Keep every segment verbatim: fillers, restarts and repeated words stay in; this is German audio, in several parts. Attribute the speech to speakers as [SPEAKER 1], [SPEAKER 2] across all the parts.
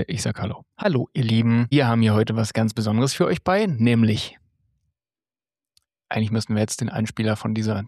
[SPEAKER 1] Äh, ich sag Hallo. Hallo, ihr Lieben. Wir haben hier heute was ganz Besonderes für euch bei, nämlich eigentlich müssten wir jetzt den Einspieler von dieser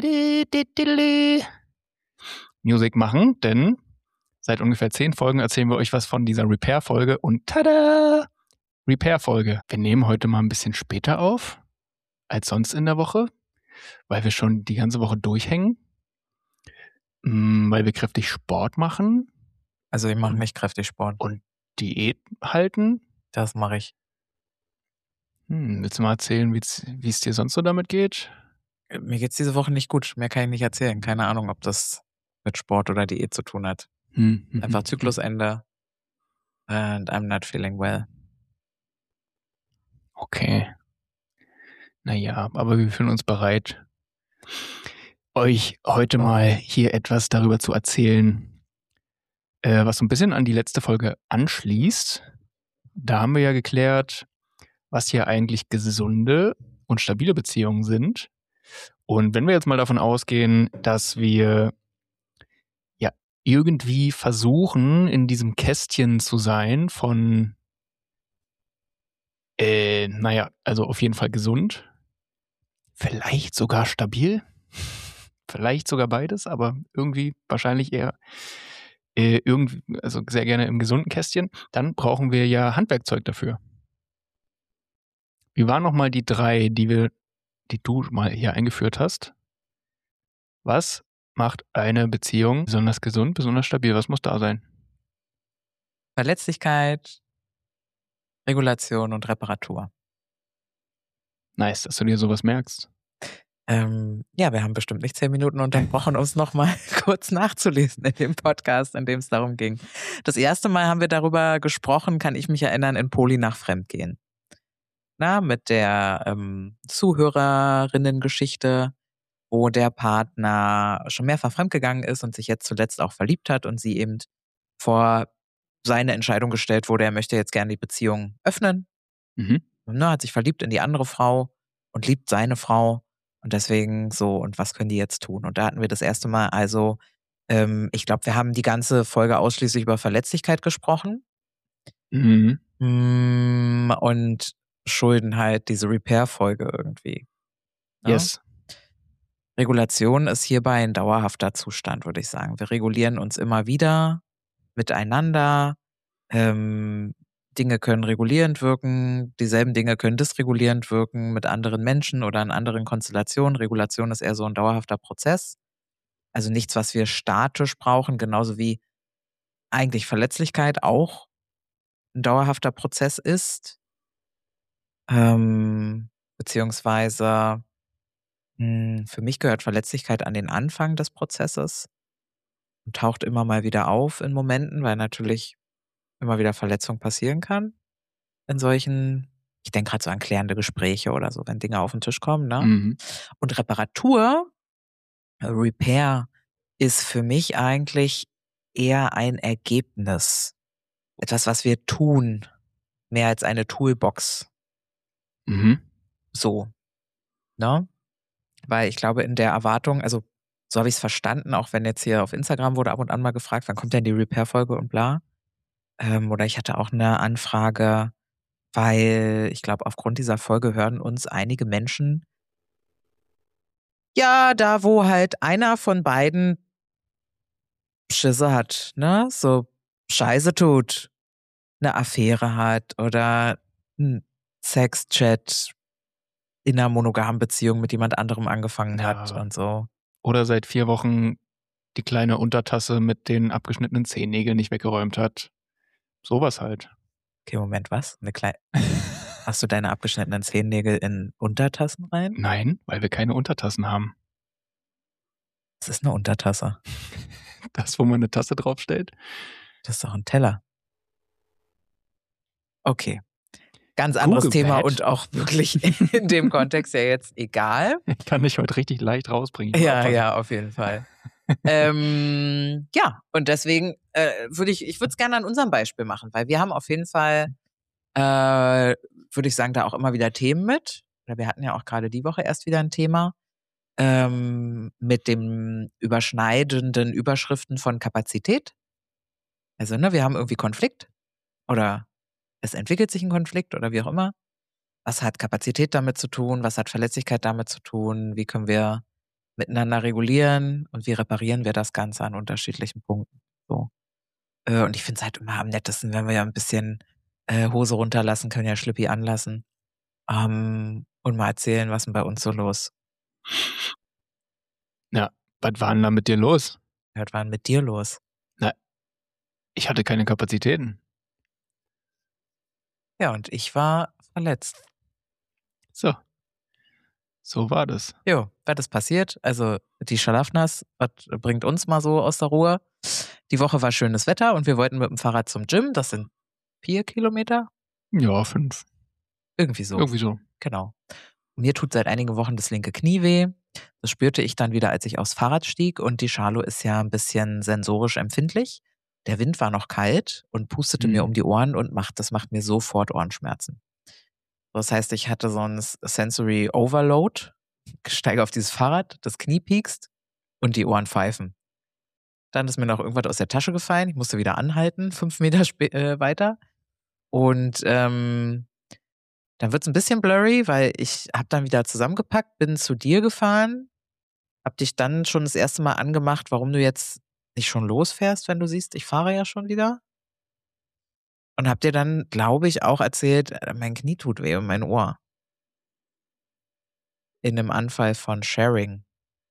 [SPEAKER 1] Musik machen, denn seit ungefähr zehn Folgen erzählen wir euch was von dieser Repair-Folge und tada! Repair-Folge. Wir nehmen heute mal ein bisschen später auf als sonst in der Woche, weil wir schon die ganze Woche durchhängen, weil wir kräftig Sport machen.
[SPEAKER 2] Also ich mache nicht kräftig Sport.
[SPEAKER 1] Und Diät halten.
[SPEAKER 2] Das mache ich.
[SPEAKER 1] Hm, willst du mal erzählen, wie es dir sonst so damit geht?
[SPEAKER 2] Mir geht's diese Woche nicht gut. Mehr kann ich nicht erzählen. Keine Ahnung, ob das mit Sport oder Diät zu tun hat.
[SPEAKER 1] Hm, hm,
[SPEAKER 2] Einfach
[SPEAKER 1] hm,
[SPEAKER 2] Zyklusende. And I'm not feeling well.
[SPEAKER 1] Okay. Naja, aber wir fühlen uns bereit, euch heute mal hier etwas darüber zu erzählen, äh, was so ein bisschen an die letzte Folge anschließt. Da haben wir ja geklärt, was hier eigentlich gesunde und stabile Beziehungen sind. Und wenn wir jetzt mal davon ausgehen, dass wir ja irgendwie versuchen, in diesem Kästchen zu sein von, äh, naja, also auf jeden Fall gesund, vielleicht sogar stabil, vielleicht sogar beides, aber irgendwie wahrscheinlich eher äh, irgendwie, also sehr gerne im gesunden Kästchen, dann brauchen wir ja Handwerkzeug dafür. Wie waren nochmal die drei, die wir, die du mal hier eingeführt hast? Was macht eine Beziehung besonders gesund, besonders stabil? Was muss da sein?
[SPEAKER 2] Verletzlichkeit, Regulation und Reparatur.
[SPEAKER 1] Nice, dass du dir sowas merkst.
[SPEAKER 2] Ähm, ja, wir haben bestimmt nicht zehn Minuten unterbrochen, um es nochmal kurz nachzulesen in dem Podcast, in dem es darum ging. Das erste Mal haben wir darüber gesprochen, kann ich mich erinnern, in Poli nach Fremdgehen. Na, mit der ähm, Zuhörerinnen-Geschichte, wo der Partner schon mehrfach fremdgegangen ist und sich jetzt zuletzt auch verliebt hat und sie eben vor seine Entscheidung gestellt wurde, er möchte jetzt gerne die Beziehung öffnen.
[SPEAKER 1] Mhm.
[SPEAKER 2] Na, hat sich verliebt in die andere Frau und liebt seine Frau. Und deswegen so, und was können die jetzt tun? Und da hatten wir das erste Mal, also, ähm, ich glaube, wir haben die ganze Folge ausschließlich über Verletzlichkeit gesprochen.
[SPEAKER 1] Mhm.
[SPEAKER 2] Mm, und Schulden halt, diese Repair-Folge irgendwie. Ja?
[SPEAKER 1] Yes.
[SPEAKER 2] Regulation ist hierbei ein dauerhafter Zustand, würde ich sagen. Wir regulieren uns immer wieder miteinander. Ähm, Dinge können regulierend wirken, dieselben Dinge können dysregulierend wirken mit anderen Menschen oder in anderen Konstellationen. Regulation ist eher so ein dauerhafter Prozess. Also nichts, was wir statisch brauchen, genauso wie eigentlich Verletzlichkeit auch ein dauerhafter Prozess ist. Ähm, beziehungsweise mh, für mich gehört Verletzlichkeit an den Anfang des Prozesses und taucht immer mal wieder auf in Momenten, weil natürlich immer wieder Verletzung passieren kann. In solchen, ich denke gerade so an klärende Gespräche oder so, wenn Dinge auf den Tisch kommen, ne?
[SPEAKER 1] Mhm.
[SPEAKER 2] Und Reparatur, äh, Repair, ist für mich eigentlich eher ein Ergebnis. Etwas, was wir tun, mehr als eine Toolbox.
[SPEAKER 1] Mhm.
[SPEAKER 2] So, ne? Weil ich glaube, in der Erwartung, also so habe ich es verstanden, auch wenn jetzt hier auf Instagram wurde ab und an mal gefragt, wann kommt denn die Repair-Folge und bla. Ähm, oder ich hatte auch eine Anfrage, weil ich glaube, aufgrund dieser Folge hören uns einige Menschen, ja, da wo halt einer von beiden Schisse hat, ne? So Scheiße tut, eine Affäre hat oder einen Sexchat in einer monogamen Beziehung mit jemand anderem angefangen hat
[SPEAKER 1] Ja.
[SPEAKER 2] und so.
[SPEAKER 1] Oder seit vier Wochen die kleine Untertasse mit den abgeschnittenen Zehennägeln nicht weggeräumt hat. Sowas halt.
[SPEAKER 2] Okay, Moment, was? Eine kleine. Hast du deine abgeschnittenen Zehennägel in Untertassen rein?
[SPEAKER 1] Nein, weil wir keine Untertassen haben.
[SPEAKER 2] Das ist eine Untertasse.
[SPEAKER 1] Das, wo man eine Tasse draufstellt?
[SPEAKER 2] Das ist doch ein Teller. Okay. Ganz anderes
[SPEAKER 1] Google
[SPEAKER 2] Thema
[SPEAKER 1] Pad.
[SPEAKER 2] und auch wirklich in dem Kontext ja jetzt egal.
[SPEAKER 1] Ich kann dich heute richtig leicht rausbringen. Ich muss
[SPEAKER 2] Ja,
[SPEAKER 1] aufpassen.
[SPEAKER 2] ja, auf jeden Fall. ähm, ja, und deswegen äh, würde ich, ich würde es gerne an unserem Beispiel machen, weil wir haben auf jeden Fall, äh, würde ich sagen, da auch immer wieder Themen mit. Oder wir hatten ja auch gerade die Woche erst wieder ein Thema ähm, mit dem überschneidenden Überschriften von Kapazität. Also, ne, wir haben irgendwie Konflikt oder es entwickelt sich ein Konflikt oder wie auch immer. Was hat Kapazität damit zu tun? Was hat Verletzlichkeit damit zu tun? Wie können wir miteinander regulieren und wie reparieren wir das Ganze an unterschiedlichen Punkten? So. Äh, und ich finde es halt immer am nettesten, wenn wir ja ein bisschen äh, Hose runterlassen, können ja Schlippi anlassen ähm, und mal erzählen, was denn bei uns so los.
[SPEAKER 1] Ja, was war denn da mit dir los?
[SPEAKER 2] Was war denn mit dir los?
[SPEAKER 1] Na, ich hatte keine Kapazitäten.
[SPEAKER 2] Ja, und ich war verletzt.
[SPEAKER 1] So. So war das.
[SPEAKER 2] Jo, was ist passiert? Also die Schlafnas, was bringt uns mal so aus der Ruhe? Die Woche war schönes Wetter und wir wollten mit dem Fahrrad zum Gym. Das sind vier Kilometer.
[SPEAKER 1] Ja, fünf.
[SPEAKER 2] Irgendwie so.
[SPEAKER 1] Irgendwie so.
[SPEAKER 2] Genau. Mir tut seit einigen Wochen das linke Knie weh. Das spürte ich dann wieder, als ich aufs Fahrrad stieg. Und die Charlo ist ja ein bisschen sensorisch empfindlich. Der Wind war noch kalt und pustete
[SPEAKER 1] Mhm.
[SPEAKER 2] mir um die Ohren und macht, das macht mir sofort Ohrenschmerzen. Das heißt, ich hatte so ein Sensory Overload. Ich steige auf dieses Fahrrad, das Knie piekst und die Ohren pfeifen. Dann ist mir noch irgendwas aus der Tasche gefallen. Ich musste wieder anhalten, fünf Meter spä- äh, weiter. Und ähm, dann wird es ein bisschen blurry, weil ich habe dann wieder zusammengepackt, bin zu dir gefahren, hab dich dann schon das erste Mal angemacht, warum du jetzt nicht schon losfährst, wenn du siehst, ich fahre ja schon wieder. Und hab dir dann, glaube ich, auch erzählt, äh, mein Knie tut weh und mein Ohr. In einem Anfall von Sharing.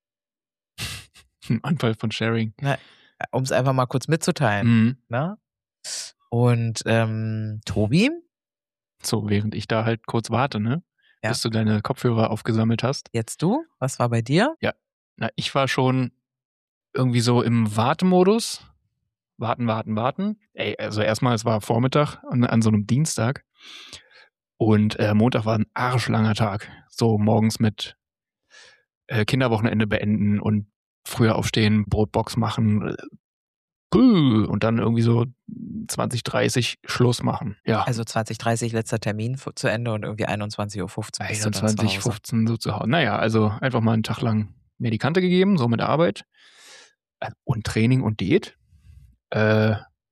[SPEAKER 1] Ein Anfall von Sharing.
[SPEAKER 2] Um es einfach mal kurz mitzuteilen.
[SPEAKER 1] Mhm.
[SPEAKER 2] Ne? Und ähm, Tobi?
[SPEAKER 1] So, während ich da halt kurz warte, ne?
[SPEAKER 2] Ja.
[SPEAKER 1] Bis du deine Kopfhörer aufgesammelt hast.
[SPEAKER 2] Jetzt du? Was war bei dir?
[SPEAKER 1] Ja. Na, ich war schon irgendwie so im Wartemodus. Warten, warten, warten. Ey, also erstmal, es war Vormittag an, an so einem Dienstag. Und äh, Montag war ein arschlanger Tag. So morgens mit äh, Kinderwochenende beenden und früher aufstehen, Brotbox machen. Puh, und dann irgendwie so zwanzig, dreißig Schluss machen. Ja.
[SPEAKER 2] Also zwanzig, dreißig letzter Termin fu- zu Ende und irgendwie einundzwanzig Uhr fünfzehn bist du dann zu
[SPEAKER 1] einundzwanzig,
[SPEAKER 2] Hause.
[SPEAKER 1] fünfzehn so zu Hause. Naja, also einfach mal einen Tag lang mir die Kante gegeben, so mit Arbeit. Äh, Und Training und Diät. Äh,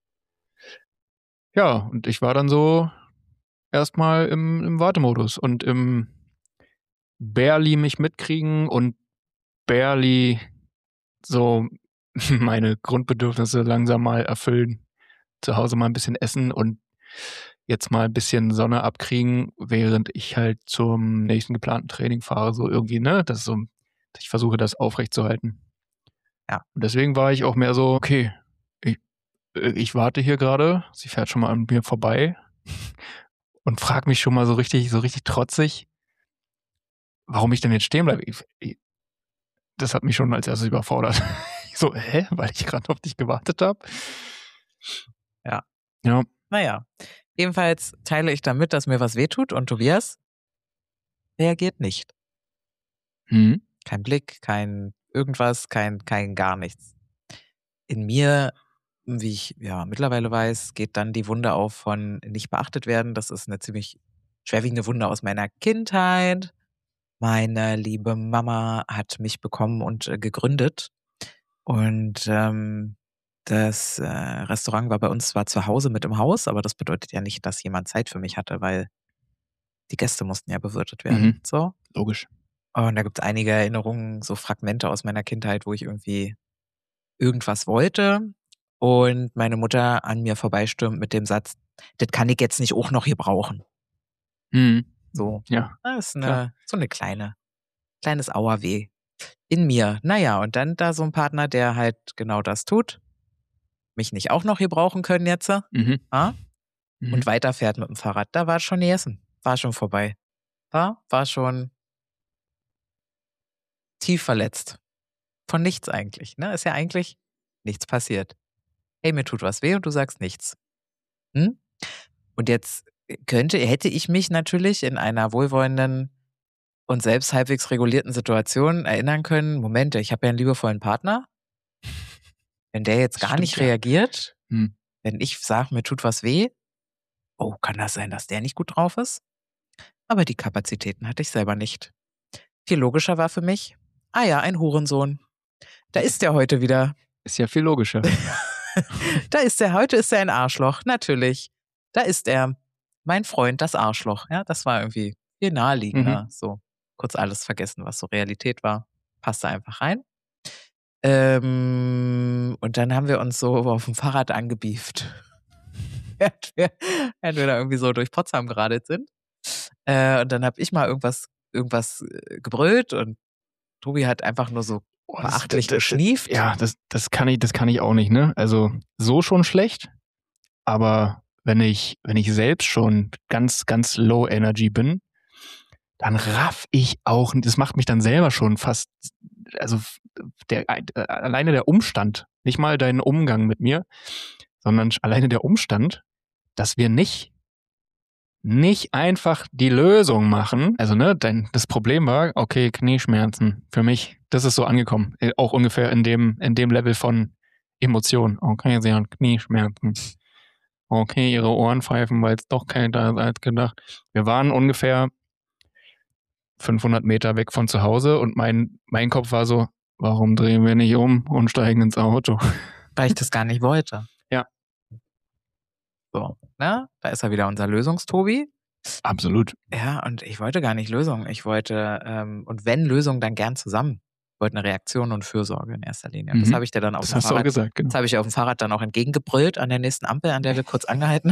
[SPEAKER 1] ja, und ich war dann so erstmal im, im Wartemodus und im barely mich mitkriegen und barely so meine Grundbedürfnisse langsam mal erfüllen. Zu Hause mal ein bisschen essen und jetzt mal ein bisschen Sonne abkriegen, während ich halt zum nächsten geplanten Training fahre. So irgendwie, ne? Das ist so, ich versuche das aufrechtzuerhalten.
[SPEAKER 2] Ja.
[SPEAKER 1] Und deswegen war ich auch mehr so, okay, ich, ich warte hier gerade, sie fährt schon mal an mir vorbei und frag mich schon mal so richtig, so richtig trotzig, warum ich denn jetzt stehen bleibe. Ich, ich, das hat mich schon als erstes überfordert. Ich so, hä? Weil ich gerade auf dich gewartet habe?
[SPEAKER 2] Ja.
[SPEAKER 1] Ja.
[SPEAKER 2] Naja, jedenfalls teile ich damit, dass mir was wehtut und Tobias reagiert nicht.
[SPEAKER 1] Hm.
[SPEAKER 2] Kein Blick, kein irgendwas, kein, kein gar nichts. In mir, wie ich ja mittlerweile weiß, geht dann die Wunde auf von nicht beachtet werden. Das ist eine ziemlich schwerwiegende Wunde aus meiner Kindheit. Meine liebe Mama hat mich bekommen und äh, gegründet. Und ähm, das äh, Restaurant war bei uns zwar zu Hause mit im Haus, aber das bedeutet ja nicht, dass jemand Zeit für mich hatte, weil die Gäste mussten ja bewirtet werden.
[SPEAKER 1] Mhm.
[SPEAKER 2] So.
[SPEAKER 1] Logisch.
[SPEAKER 2] Und da gibt es einige Erinnerungen, so Fragmente aus meiner Kindheit, wo ich irgendwie irgendwas wollte und meine Mutter an mir vorbeistürmt mit dem Satz, das kann ich jetzt nicht auch noch hier brauchen.
[SPEAKER 1] Mhm.
[SPEAKER 2] So.
[SPEAKER 1] Ja.
[SPEAKER 2] Das ist eine, so eine kleine, kleines Auerweh in mir. Naja, und dann da so ein Partner, der halt genau das tut, mich nicht auch noch hier brauchen können jetzt,
[SPEAKER 1] Mhm.
[SPEAKER 2] ah?
[SPEAKER 1] Mhm.
[SPEAKER 2] Und weiterfährt mit dem Fahrrad. Da war es schon gegessen. War schon vorbei. War, war schon tief verletzt. Von nichts eigentlich. Ne? Ist ja eigentlich nichts passiert. Hey, mir tut was weh und du sagst nichts. Hm? Und jetzt könnte, hätte ich mich natürlich in einer wohlwollenden und selbst halbwegs regulierten Situation erinnern können, Moment, ich habe ja einen liebevollen Partner. Wenn der jetzt gar
[SPEAKER 1] Stimmt,
[SPEAKER 2] nicht
[SPEAKER 1] ja.
[SPEAKER 2] reagiert,
[SPEAKER 1] Hm.
[SPEAKER 2] wenn ich sage, mir tut was weh, oh, kann das sein, dass der nicht gut drauf ist? Aber die Kapazitäten hatte ich selber nicht. Viel logischer war für mich, ah ja, ein Hurensohn. Da ist der heute wieder.
[SPEAKER 1] Ist ja viel logischer.
[SPEAKER 2] Da ist der, heute ist er ein Arschloch, natürlich. da ist er. Mein Freund, das Arschloch. Ja, das war irgendwie viel naheliegender.
[SPEAKER 1] Mhm.
[SPEAKER 2] So kurz alles vergessen, was so Realität war. Passte einfach rein. Ähm, und dann haben wir uns so auf dem Fahrrad angebieft. während, wir, während wir da irgendwie so durch Potsdam geradelt sind. Äh, und dann habe ich mal irgendwas, irgendwas äh, gebrüllt und Tobi hat einfach nur so
[SPEAKER 1] Oh, das-
[SPEAKER 2] beachtlich
[SPEAKER 1] das- das-
[SPEAKER 2] geschnieft.
[SPEAKER 1] Ja, das, das kann ich, das kann ich auch nicht, ne? Also so schon schlecht, aber wenn ich, wenn ich selbst schon ganz, ganz low energy bin, dann raff ich auch, das macht mich dann selber schon fast, also der, äh, alleine der Umstand, nicht mal dein Umgang mit mir, sondern alleine der Umstand, dass wir nicht nicht einfach die Lösung machen. Also, ne, dein, das Problem war, okay, Knieschmerzen für mich, das ist so angekommen. Äh, Auch ungefähr in dem, in dem Level von Emotionen. Okay, sie hat Knieschmerzen. Okay, ihre Ohren pfeifen, weil es doch kälter ist als gedacht. Wir waren ungefähr fünfhundert Meter weg von zu Hause und mein, mein Kopf war so, warum drehen wir nicht um und steigen ins Auto?
[SPEAKER 2] Weil ich das gar nicht wollte.
[SPEAKER 1] Ja.
[SPEAKER 2] So, ne? Da ist er wieder unser Lösungstobi.
[SPEAKER 1] Absolut.
[SPEAKER 2] Ja, und ich wollte gar nicht Lösung. Ich wollte, ähm, und wenn Lösung, dann gern zusammen. Ich wollte eine Reaktion und Fürsorge in erster Linie. Und das
[SPEAKER 1] Mhm.
[SPEAKER 2] habe ich dir dann auf
[SPEAKER 1] Das
[SPEAKER 2] dem
[SPEAKER 1] hast du auch
[SPEAKER 2] Fahrrad,
[SPEAKER 1] gesagt, genau.
[SPEAKER 2] das habe ich auf dem Fahrrad dann auch entgegengebrüllt an der nächsten Ampel, an der wir kurz angehalten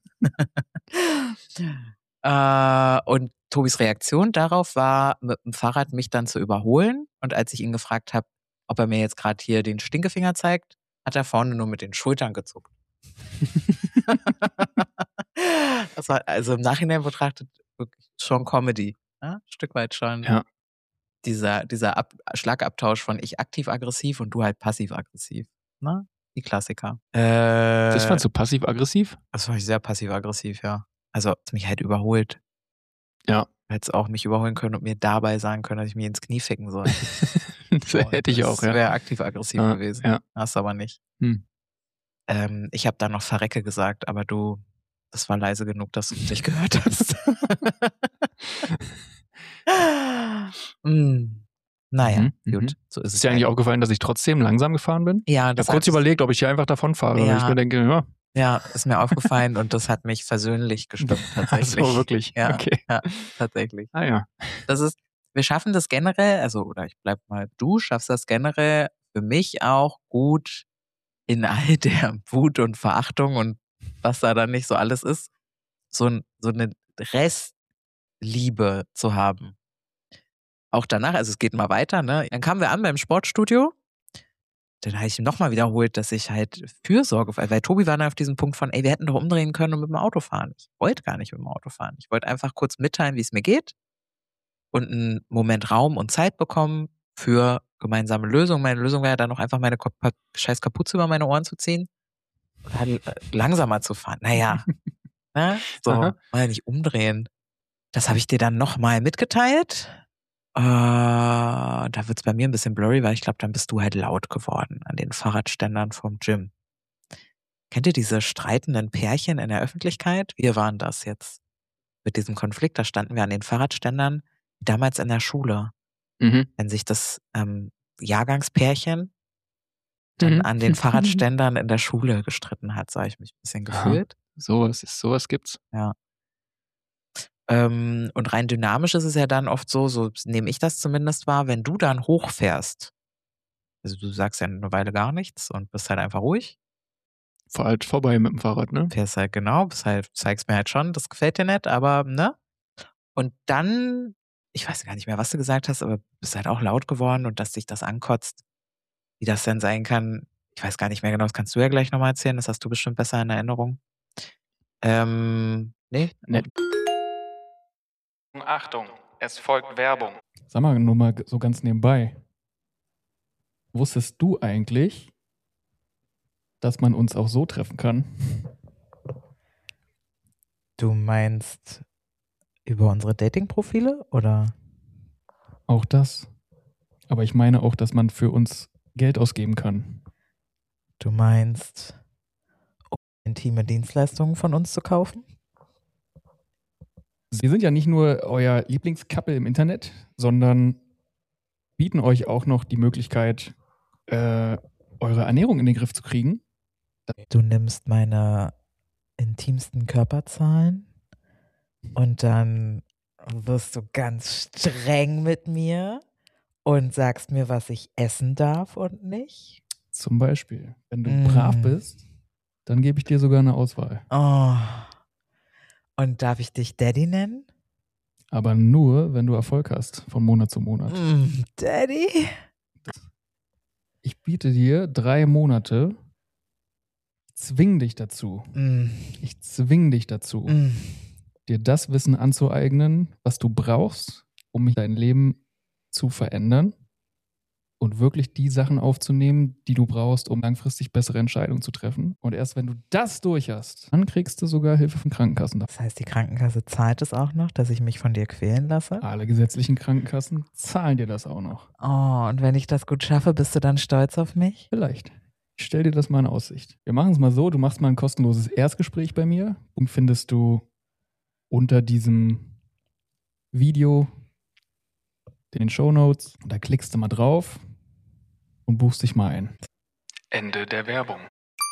[SPEAKER 2] haben. äh, und Tobis Reaktion darauf war, mit dem Fahrrad mich dann zu überholen. Und als ich ihn gefragt habe, ob er mir jetzt gerade hier den Stinkefinger zeigt, hat er vorne nur mit den Schultern gezuckt. Das war also im Nachhinein betrachtet wirklich schon Comedy. Ja? Ein Stück weit schon
[SPEAKER 1] Ja.
[SPEAKER 2] dieser, dieser Ab Schlagabtausch von ich aktiv-aggressiv und du halt passiv-aggressiv. Ne? Die Klassiker. Äh,
[SPEAKER 1] Das fandst du passiv-aggressiv?
[SPEAKER 2] Das war ich sehr passiv-aggressiv, ja. Also hat mich halt überholt.
[SPEAKER 1] Ja.
[SPEAKER 2] Hätte es auch mich überholen können und mir dabei sagen können, dass ich mir ins Knie ficken soll.
[SPEAKER 1] Das
[SPEAKER 2] So,
[SPEAKER 1] hätte ich auch,
[SPEAKER 2] Das
[SPEAKER 1] ja.
[SPEAKER 2] wäre aktiv-aggressiv
[SPEAKER 1] Ja,
[SPEAKER 2] gewesen.
[SPEAKER 1] ja.
[SPEAKER 2] Hast aber nicht.
[SPEAKER 1] Hm.
[SPEAKER 2] Ähm, ich habe dann noch Verrecke gesagt, aber du, das war leise genug, dass du es nicht gehört hast. mm. Naja,
[SPEAKER 1] Mhm,
[SPEAKER 2] gut,
[SPEAKER 1] mhm.
[SPEAKER 2] so ist
[SPEAKER 1] Ist
[SPEAKER 2] es.
[SPEAKER 1] dir eigentlich
[SPEAKER 2] halt.
[SPEAKER 1] aufgefallen, dass ich trotzdem langsam gefahren bin?
[SPEAKER 2] Ja,
[SPEAKER 1] Ich habe
[SPEAKER 2] das
[SPEAKER 1] kurz
[SPEAKER 2] hat,
[SPEAKER 1] überlegt, ob ich hier einfach davon fahre, weil
[SPEAKER 2] Ja.
[SPEAKER 1] ich mir denke, ja,
[SPEAKER 2] ja, ist mir aufgefallen und das hat mich versöhnlich gestimmt
[SPEAKER 1] ach
[SPEAKER 2] tatsächlich.
[SPEAKER 1] so, wirklich.
[SPEAKER 2] Ja,
[SPEAKER 1] Okay.
[SPEAKER 2] ja, tatsächlich.
[SPEAKER 1] Ah ja.
[SPEAKER 2] Das ist, wir schaffen das generell, also, oder ich bleib mal, du schaffst das generell für mich auch gut in all der Wut und Verachtung und was da dann nicht so alles ist, so, ein, so eine Restliebe zu haben. Auch danach, also es geht mal weiter, ne? Dann kamen wir an beim Sportstudio. Dann habe ich ihm nochmal wiederholt, dass ich halt Fürsorge, weil Tobi war dann auf diesem Punkt von, ey, wir hätten doch umdrehen können und mit dem Auto fahren. Ich wollte gar nicht mit dem Auto fahren. Ich wollte einfach kurz mitteilen, wie es mir geht und einen Moment Raum und Zeit bekommen für gemeinsame Lösungen. Meine Lösung wäre dann noch einfach meine Kap scheiß Kapuze über meine Ohren zu ziehen und halt langsamer zu fahren. Naja, ne? So,
[SPEAKER 1] Aha.
[SPEAKER 2] mal nicht umdrehen. Das habe ich dir dann nochmal mitgeteilt. Äh, da wird's bei mir ein bisschen blurry, weil ich glaube, dann bist du halt laut geworden an den Fahrradständern vom Gym. Kennt ihr diese streitenden Pärchen in der Öffentlichkeit? Wir waren das jetzt mit diesem Konflikt. Da standen wir an den Fahrradständern, wie damals in der Schule.
[SPEAKER 1] Mhm.
[SPEAKER 2] Wenn sich das ähm, Jahrgangspärchen dann
[SPEAKER 1] Mhm.
[SPEAKER 2] an den Fahrradständern in der Schule gestritten hat, so habe ich mich ein bisschen
[SPEAKER 1] Aha.
[SPEAKER 2] gefühlt.
[SPEAKER 1] Sowas ist, sowas gibt's.
[SPEAKER 2] Ja. Ähm, und rein dynamisch ist es ja dann oft so, so nehme ich das zumindest wahr, wenn du dann hochfährst. Also du sagst ja eine Weile gar nichts und bist halt einfach ruhig.
[SPEAKER 1] Fahr halt vorbei mit dem Fahrrad, ne?
[SPEAKER 2] Fährst halt genau, bist halt, zeigst mir halt schon, das gefällt dir nicht, aber ne? Und dann, ich weiß gar nicht mehr, was du gesagt hast, aber bist halt auch laut geworden und dass dich das ankotzt, wie das denn sein kann. Ich weiß gar nicht mehr genau, das kannst du ja gleich nochmal erzählen, das hast du bestimmt besser in Erinnerung. Ähm, nee.
[SPEAKER 1] Ne. Achtung, es folgt Werbung.
[SPEAKER 3] Sag mal nur mal so ganz nebenbei. Wusstest du eigentlich, dass man uns auch so treffen kann?
[SPEAKER 2] Du meinst über unsere Dating-Profile oder?
[SPEAKER 3] Auch das. Aber ich meine auch, dass man für uns Geld ausgeben kann.
[SPEAKER 2] Du meinst, um intime Dienstleistungen von uns zu kaufen?
[SPEAKER 3] Sie sind ja nicht nur euer Lieblingscouple im Internet, sondern bieten euch auch noch die Möglichkeit, äh, eure Ernährung in den Griff zu kriegen.
[SPEAKER 2] Du nimmst meine intimsten Körperzahlen und dann wirst du ganz streng mit mir und sagst mir, was ich essen darf und nicht.
[SPEAKER 3] Zum Beispiel, wenn du
[SPEAKER 2] Mm.
[SPEAKER 3] brav bist, dann gebe ich dir sogar eine Auswahl.
[SPEAKER 2] Oh. Und darf ich dich Daddy nennen?
[SPEAKER 3] Aber nur, wenn du Erfolg hast, von Monat zu Monat.
[SPEAKER 2] Mm, Daddy?
[SPEAKER 3] Ich biete dir drei Monate, zwing dich dazu.
[SPEAKER 2] Mm.
[SPEAKER 3] Ich zwing dich dazu,
[SPEAKER 2] Mm.
[SPEAKER 3] dir das Wissen anzueignen, was du brauchst, um dein Leben zu verändern und wirklich die Sachen aufzunehmen, die du brauchst, um langfristig bessere Entscheidungen zu treffen. Und erst wenn du das durch hast, dann kriegst du sogar Hilfe von Krankenkassen.
[SPEAKER 2] Das heißt, die Krankenkasse zahlt es auch noch, dass ich mich von dir quälen lasse?
[SPEAKER 3] Alle gesetzlichen Krankenkassen zahlen dir das auch noch.
[SPEAKER 2] Oh, und wenn ich das gut schaffe, bist du dann stolz auf mich?
[SPEAKER 3] Vielleicht. Ich stell dir das mal in Aussicht. Wir machen es mal so, du machst mal ein kostenloses Erstgespräch bei mir und findest du unter diesem Video in den Shownotes. Und da klickst du mal drauf und buchst dich mal ein.
[SPEAKER 1] Ende der Werbung.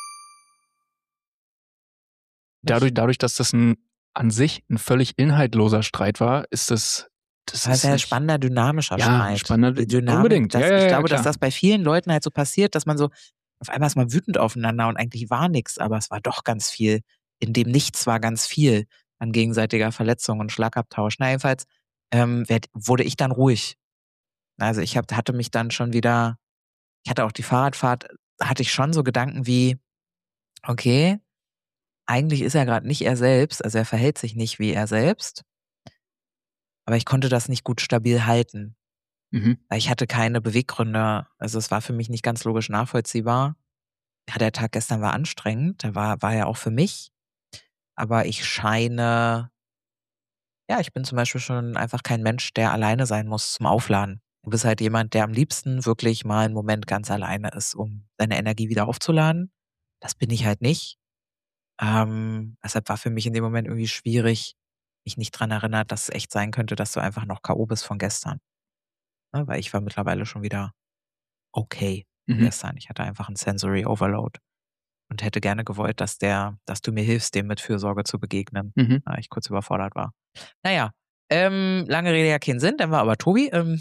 [SPEAKER 1] Dadurch, dadurch, dass das ein an sich ein völlig inhaltloser Streit war, ist das das
[SPEAKER 2] Das
[SPEAKER 1] ist
[SPEAKER 2] ist ja ein
[SPEAKER 1] nicht,
[SPEAKER 2] spannender, dynamischer
[SPEAKER 1] ja,
[SPEAKER 2] Streit.
[SPEAKER 1] ein spannender,
[SPEAKER 2] Die Dynamik,
[SPEAKER 1] unbedingt.
[SPEAKER 2] das,
[SPEAKER 1] Ja, ja,
[SPEAKER 2] ich
[SPEAKER 1] ja,
[SPEAKER 2] glaube,
[SPEAKER 1] klar.
[SPEAKER 2] dass das bei vielen Leuten halt so passiert, dass man so, auf einmal ist man wütend aufeinander und eigentlich war nichts, aber es war doch ganz viel. In dem Nichts war ganz viel an gegenseitiger Verletzung und Schlagabtausch. Na, jedenfalls ähm, werd, wurde ich dann ruhig. Also ich hab, hatte mich dann schon wieder, ich hatte auch die Fahrradfahrt, hatte ich schon so Gedanken wie, okay, eigentlich ist er gerade nicht er selbst, also er verhält sich nicht wie er selbst, aber ich konnte das nicht gut stabil halten.
[SPEAKER 1] Mhm.
[SPEAKER 2] Weil ich hatte keine Beweggründe, also es war für mich nicht ganz logisch nachvollziehbar. Ja, der Tag gestern war anstrengend, der war, war ja auch für mich, aber ich scheine, ja, ich bin zum Beispiel schon einfach kein Mensch, der alleine sein muss zum Aufladen. Du bist halt jemand, der am liebsten wirklich mal einen Moment ganz alleine ist, um seine Energie wieder aufzuladen. Das bin ich halt nicht. Ähm, deshalb war für mich in dem Moment irgendwie schwierig, mich nicht dran erinnert, dass es echt sein könnte, dass du einfach noch K O bist von gestern. Ne, weil ich war mittlerweile schon wieder okay
[SPEAKER 1] Mhm.
[SPEAKER 2] gestern. Ich hatte einfach einen Sensory Overload und hätte gerne gewollt, dass der, dass du mir hilfst, dem mit Fürsorge zu begegnen,
[SPEAKER 1] Mhm.
[SPEAKER 2] weil ich kurz überfordert war. Naja, ähm, lange Rede ja keinen Sinn, dann war aber Tobi ähm,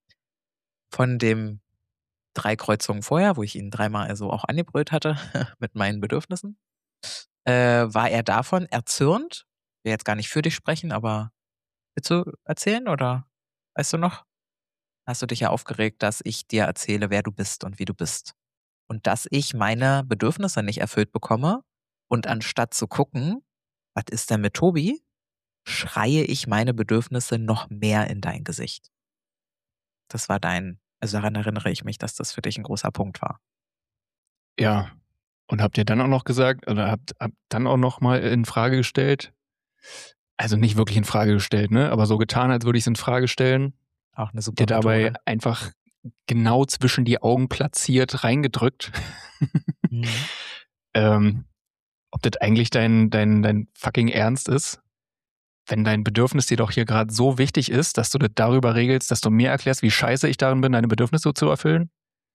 [SPEAKER 2] von dem drei Kreuzungen vorher, wo ich ihn dreimal also auch angebrüllt hatte mit meinen Bedürfnissen, äh, war er davon erzürnt. Ich will jetzt gar nicht für dich sprechen, aber willst du erzählen oder weißt du noch? Hast du dich ja aufgeregt, dass ich dir erzähle, wer du bist und wie du bist. Und dass ich meine Bedürfnisse nicht erfüllt bekomme und anstatt zu gucken, was ist denn mit Tobi, schreie ich meine Bedürfnisse noch mehr in dein Gesicht. Das war dein, also daran erinnere ich mich, dass das für dich ein großer Punkt war.
[SPEAKER 1] Ja. Und habt ihr dann auch noch gesagt, oder habt, habt dann auch noch mal in Frage gestellt, also nicht wirklich in Frage gestellt, ne, aber so getan, als würde ich es in Frage stellen,
[SPEAKER 2] Auch eine super
[SPEAKER 1] dir dabei
[SPEAKER 2] Methode.
[SPEAKER 1] einfach genau zwischen die Augen platziert reingedrückt,
[SPEAKER 2] Mhm.
[SPEAKER 1] ähm, ob das eigentlich dein, dein, dein fucking Ernst ist, wenn dein Bedürfnis dir doch hier gerade so wichtig ist, dass du das darüber regelst, dass du mir erklärst, wie scheiße ich darin bin, deine Bedürfnisse zu erfüllen.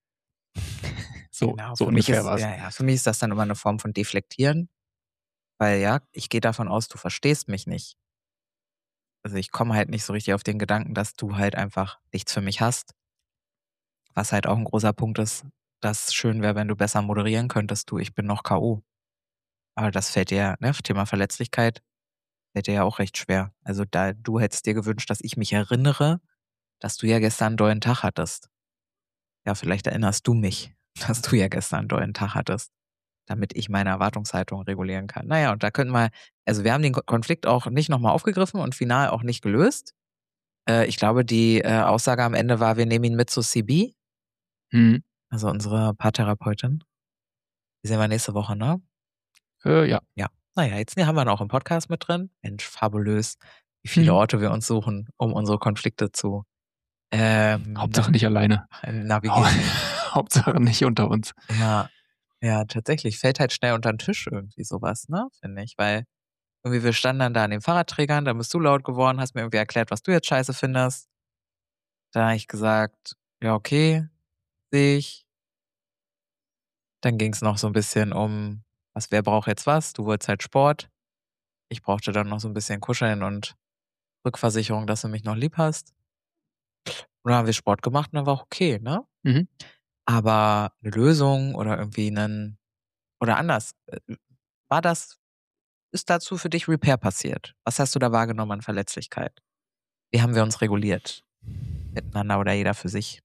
[SPEAKER 1] So,
[SPEAKER 2] Genau,
[SPEAKER 1] so
[SPEAKER 2] für mich
[SPEAKER 1] ungefähr
[SPEAKER 2] ist,
[SPEAKER 1] war's.
[SPEAKER 2] ja, ja, für mich ist das dann immer eine Form von Deflektieren, weil ja, ich gehe davon aus, du verstehst mich nicht. Also ich komme halt nicht so richtig auf den Gedanken, dass du halt einfach nichts für mich hast. Was halt auch ein großer Punkt ist, dass schön wäre, wenn du besser moderieren könntest, du, ich bin noch K O. Aber das fällt dir, ne, Thema Verletzlichkeit, fällt dir ja auch recht schwer. Also da, du hättest dir gewünscht, dass ich mich erinnere, dass du ja gestern einen dollen Tag hattest. Ja, vielleicht erinnerst du mich, dass du ja gestern einen dollen Tag hattest, damit ich meine Erwartungshaltung regulieren kann. Naja, und da könnten wir, also wir haben den Ko- Konflikt auch nicht nochmal aufgegriffen und final auch nicht gelöst. Äh, ich glaube, die äh, Aussage am Ende war, wir nehmen ihn mit zu C B,
[SPEAKER 1] Hm.
[SPEAKER 2] also unsere Paartherapeutin. Die sehen wir nächste Woche, ne?
[SPEAKER 1] Äh, ja.
[SPEAKER 2] Ja. Naja, jetzt haben wir noch einen Podcast mit drin. Mensch, fabulös, wie viele
[SPEAKER 1] Hm.
[SPEAKER 2] Orte wir uns suchen, um unsere Konflikte zu ähm,
[SPEAKER 1] Hauptsache nicht alleine.
[SPEAKER 2] navigieren.
[SPEAKER 1] Hauptsache nicht unter uns.
[SPEAKER 2] Ja, ja, tatsächlich. Fällt halt schnell unter den Tisch irgendwie sowas, ne? Finde ich. Weil irgendwie wir standen dann da an den Fahrradträgern, da bist du laut geworden, hast mir irgendwie erklärt, was du jetzt scheiße findest. Da habe ich gesagt, ja, okay, sehe ich. Dann ging es noch so ein bisschen um, Was, wer braucht jetzt was? Du wolltest halt Sport. Ich brauchte dann noch so ein bisschen Kuscheln und Rückversicherung, dass du mich noch lieb hast. Und dann haben wir Sport gemacht und dann war auch okay, ne?
[SPEAKER 1] Mhm.
[SPEAKER 2] Aber eine Lösung oder irgendwie einen, oder anders, äh, war das, ist dazu für dich Repair passiert? Was hast du da wahrgenommen an Verletzlichkeit? Wie haben wir uns reguliert? Miteinander oder jeder für sich?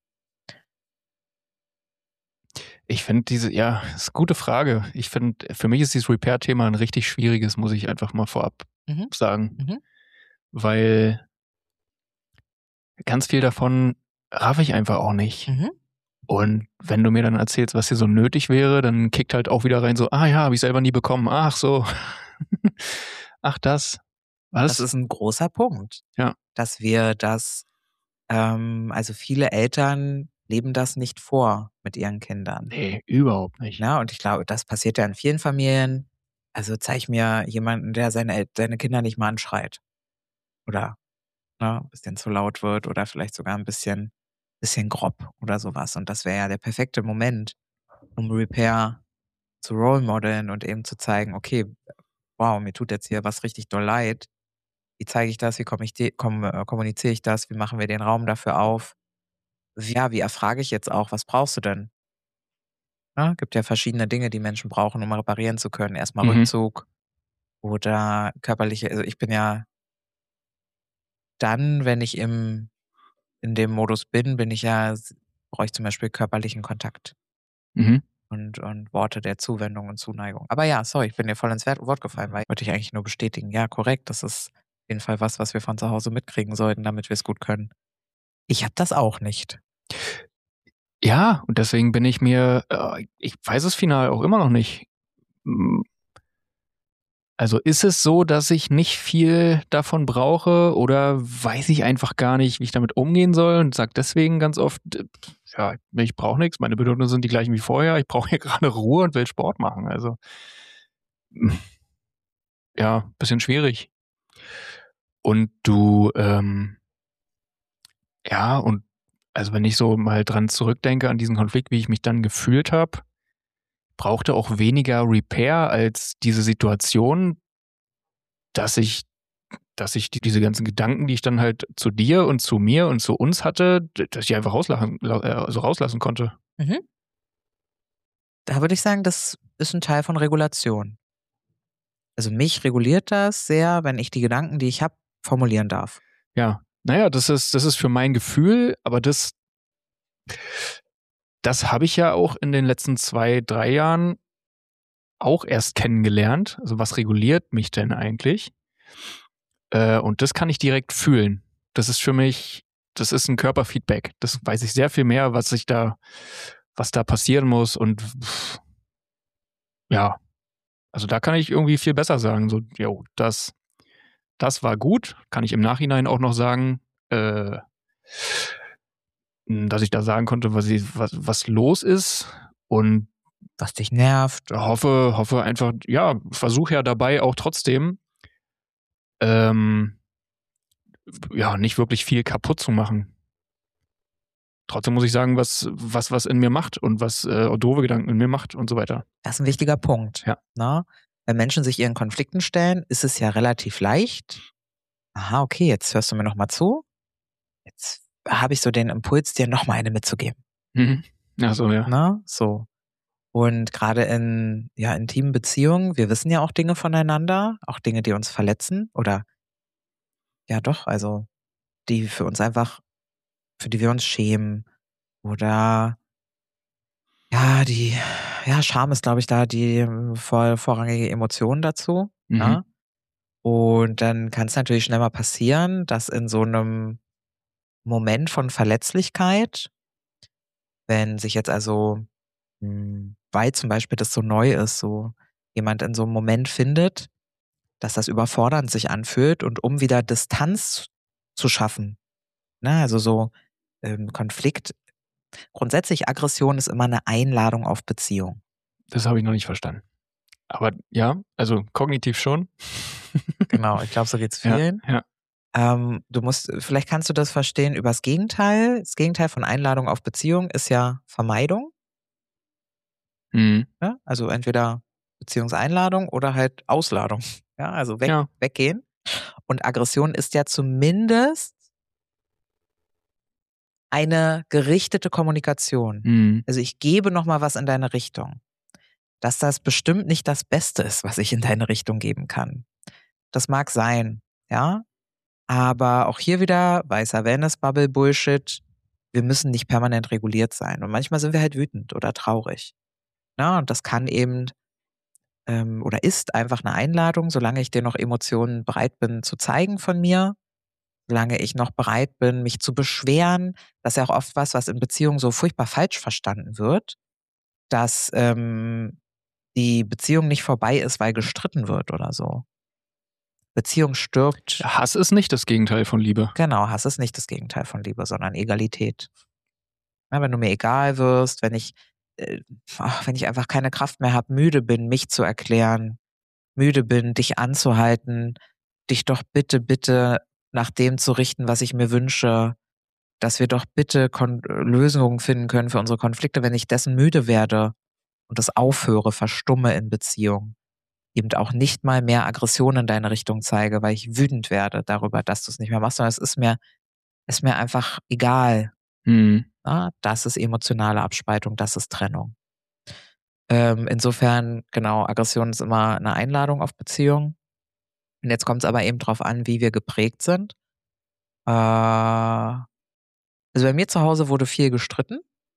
[SPEAKER 1] Ich finde diese, ja, ist eine gute Frage. Ich finde, für mich ist dieses Repair-Thema ein richtig schwieriges, muss ich einfach mal vorab
[SPEAKER 2] Mhm.
[SPEAKER 1] sagen.
[SPEAKER 2] Mhm.
[SPEAKER 1] Weil ganz viel davon raff ich einfach auch nicht.
[SPEAKER 2] Mhm.
[SPEAKER 1] Und wenn du mir dann erzählst, was hier so nötig wäre, dann kickt halt auch wieder rein so, ah ja, habe ich selber nie bekommen. Ach so. Ach das. Was?
[SPEAKER 2] Das ist ein großer Punkt.
[SPEAKER 1] Ja.
[SPEAKER 2] Dass wir das, ähm, also viele Eltern leben das nicht vor mit ihren Kindern.
[SPEAKER 1] Nee, überhaupt nicht.
[SPEAKER 2] Na, und ich glaube, das passiert ja in vielen Familien. Also zeig mir jemanden, der seine, El- seine Kinder nicht mal anschreit. Oder ne, ein bisschen zu laut wird oder vielleicht sogar ein bisschen, bisschen grob oder sowas. Und das wäre ja der perfekte Moment, um Repair zu role modeln und eben zu zeigen, okay, wow, mir tut jetzt hier was richtig doll leid. Wie zeige ich das? Wie komme ich de- komm, äh, kommuniziere ich das? Wie machen wir den Raum dafür auf? Ja, wie erfrage ich jetzt auch, was brauchst du denn? Ne? Gibt ja verschiedene Dinge, die Menschen brauchen, um reparieren zu können. Erstmal
[SPEAKER 1] Mhm.
[SPEAKER 2] Rückzug oder körperliche, also ich bin ja dann, wenn ich im, in dem Modus bin, bin ich ja, brauche ich zum Beispiel körperlichen Kontakt
[SPEAKER 1] Mhm.
[SPEAKER 2] und, und Worte der Zuwendung und Zuneigung. Aber ja, sorry, ich bin dir voll ins Wort gefallen, weil wollte ich eigentlich nur bestätigen. Ja, korrekt, das ist auf jeden Fall was, was wir von zu Hause mitkriegen sollten, damit wir es gut können. Ich habe das auch nicht.
[SPEAKER 1] Ja, und deswegen bin ich mir, äh, ich weiß es final auch immer noch nicht. Mm, Also ist es so, dass ich nicht viel davon brauche oder weiß ich einfach gar nicht, wie ich damit umgehen soll und sage deswegen ganz oft, äh, ja, ich brauche nichts, meine Bedürfnisse sind die gleichen wie vorher, ich brauche hier gerade Ruhe und will Sport machen. Also mm, ja, bisschen schwierig. Und du, ähm, ja, und also wenn ich so mal dran zurückdenke an diesen Konflikt, wie ich mich dann gefühlt habe, brauchte auch weniger Repair als diese Situation, dass ich, dass ich die, diese ganzen Gedanken, die ich dann halt zu dir und zu mir und zu uns hatte, d- dass ich einfach rauslachen, lau- äh, also rauslassen konnte.
[SPEAKER 2] Mhm. Da würde ich sagen, das ist ein Teil von Regulation. Also mich reguliert das sehr, wenn ich die Gedanken, die ich habe, formulieren darf.
[SPEAKER 1] Ja, naja, das ist, das ist für mein Gefühl, aber das, das habe ich ja auch in den letzten zwei, drei Jahren auch erst kennengelernt. Also was reguliert mich denn eigentlich? Äh, und das kann ich direkt fühlen. Das ist für mich, das ist ein Körperfeedback. Das weiß ich sehr viel mehr, was ich da, was da passieren muss. Und pff, ja, also da kann ich irgendwie viel besser sagen. So, jo, das, das war gut. Kann ich im Nachhinein auch noch sagen, äh, dass ich da sagen konnte, was, ich, was, was los ist. Und
[SPEAKER 2] Was dich nervt.
[SPEAKER 1] hoffe, hoffe einfach, ja, versuche ja dabei auch trotzdem, ähm, ja, nicht wirklich viel kaputt zu machen. Trotzdem muss ich sagen, was, was, was in mir macht und was äh, doofe Gedanken in mir macht und so weiter.
[SPEAKER 2] Das ist ein wichtiger Punkt.
[SPEAKER 1] Ja.
[SPEAKER 2] Ne? Wenn Menschen sich ihren Konflikten stellen, ist es ja relativ leicht. Aha, okay, jetzt hörst du mir nochmal zu. Jetzt habe ich so den Impuls, dir nochmal eine mitzugeben.
[SPEAKER 1] Mhm. Ach so, ja.
[SPEAKER 2] Ne? So. Und gerade in ja, intimen Beziehungen, wir wissen ja auch Dinge voneinander, auch Dinge, die uns verletzen oder ja doch, also die für uns einfach, für die wir uns schämen oder ja, die, ja, Scham ist, glaube ich, da die ähm, vor, vorrangige Emotion dazu.
[SPEAKER 1] Mhm.
[SPEAKER 2] Ja? Und dann kann es natürlich schnell mal passieren, dass in so einem Moment von Verletzlichkeit, wenn sich jetzt also, mh, weil zum Beispiel das so neu ist, so jemand in so einem Moment findet, dass das überfordernd sich anfühlt und um wieder Distanz zu schaffen. Ne? Also so ähm, Konflikt, grundsätzlich Aggression ist immer eine Einladung auf Beziehung.
[SPEAKER 1] Das habe ich noch nicht verstanden. Aber ja, also kognitiv schon.
[SPEAKER 2] Genau, ich glaube, so geht's vielen.
[SPEAKER 1] Ja, ja.
[SPEAKER 2] Ähm, du musst, vielleicht kannst du das verstehen über das Gegenteil. Das Gegenteil von Einladung auf Beziehung ist ja Vermeidung.
[SPEAKER 1] Mhm.
[SPEAKER 2] Ne? Also entweder Beziehungseinladung oder halt Ausladung. Ja, also weg,
[SPEAKER 1] Ja.
[SPEAKER 2] weggehen. Und Aggression ist ja zumindest eine gerichtete Kommunikation.
[SPEAKER 1] Mhm.
[SPEAKER 2] Also ich gebe nochmal was in deine Richtung. Dass das bestimmt nicht das Beste ist, was ich in deine Richtung geben kann. Das mag sein, ja. Aber auch hier wieder weißer Venice-Bubble Bullshit. Wir müssen nicht permanent reguliert sein. Und manchmal sind wir halt wütend oder traurig. Ja, und das kann eben ähm, oder ist einfach eine Einladung, solange ich dir noch Emotionen bereit bin zu zeigen von mir, solange ich noch bereit bin, mich zu beschweren. Das ist ja auch oft was, was in Beziehungen so furchtbar falsch verstanden wird, dass ähm, die Beziehung nicht vorbei ist, weil gestritten wird oder so. Beziehung stirbt.
[SPEAKER 1] Ja, Hass ist nicht das Gegenteil von Liebe.
[SPEAKER 2] Genau, Hass ist nicht das Gegenteil von Liebe, sondern Egalität. Ja, wenn du mir egal wirst, wenn ich, äh, ach, wenn ich einfach keine Kraft mehr habe, müde bin, mich zu erklären, müde bin, dich anzuhalten, dich doch bitte, bitte nach dem zu richten, was ich mir wünsche, dass wir doch bitte Kon- Lösungen finden können für unsere Konflikte, wenn ich dessen müde werde und das aufhöre, verstumme in Beziehung, eben auch nicht mal mehr Aggression in deine Richtung zeige, weil ich wütend werde darüber, dass du es nicht mehr machst, sondern es ist mir, ist mir einfach egal.
[SPEAKER 1] Mhm.
[SPEAKER 2] Ja, das ist emotionale Abspaltung, das ist Trennung. Ähm, insofern, genau, Aggression ist immer eine Einladung auf Beziehung. Und jetzt kommt es aber eben drauf an, wie wir geprägt sind. Äh, also bei mir zu Hause wurde viel gestritten.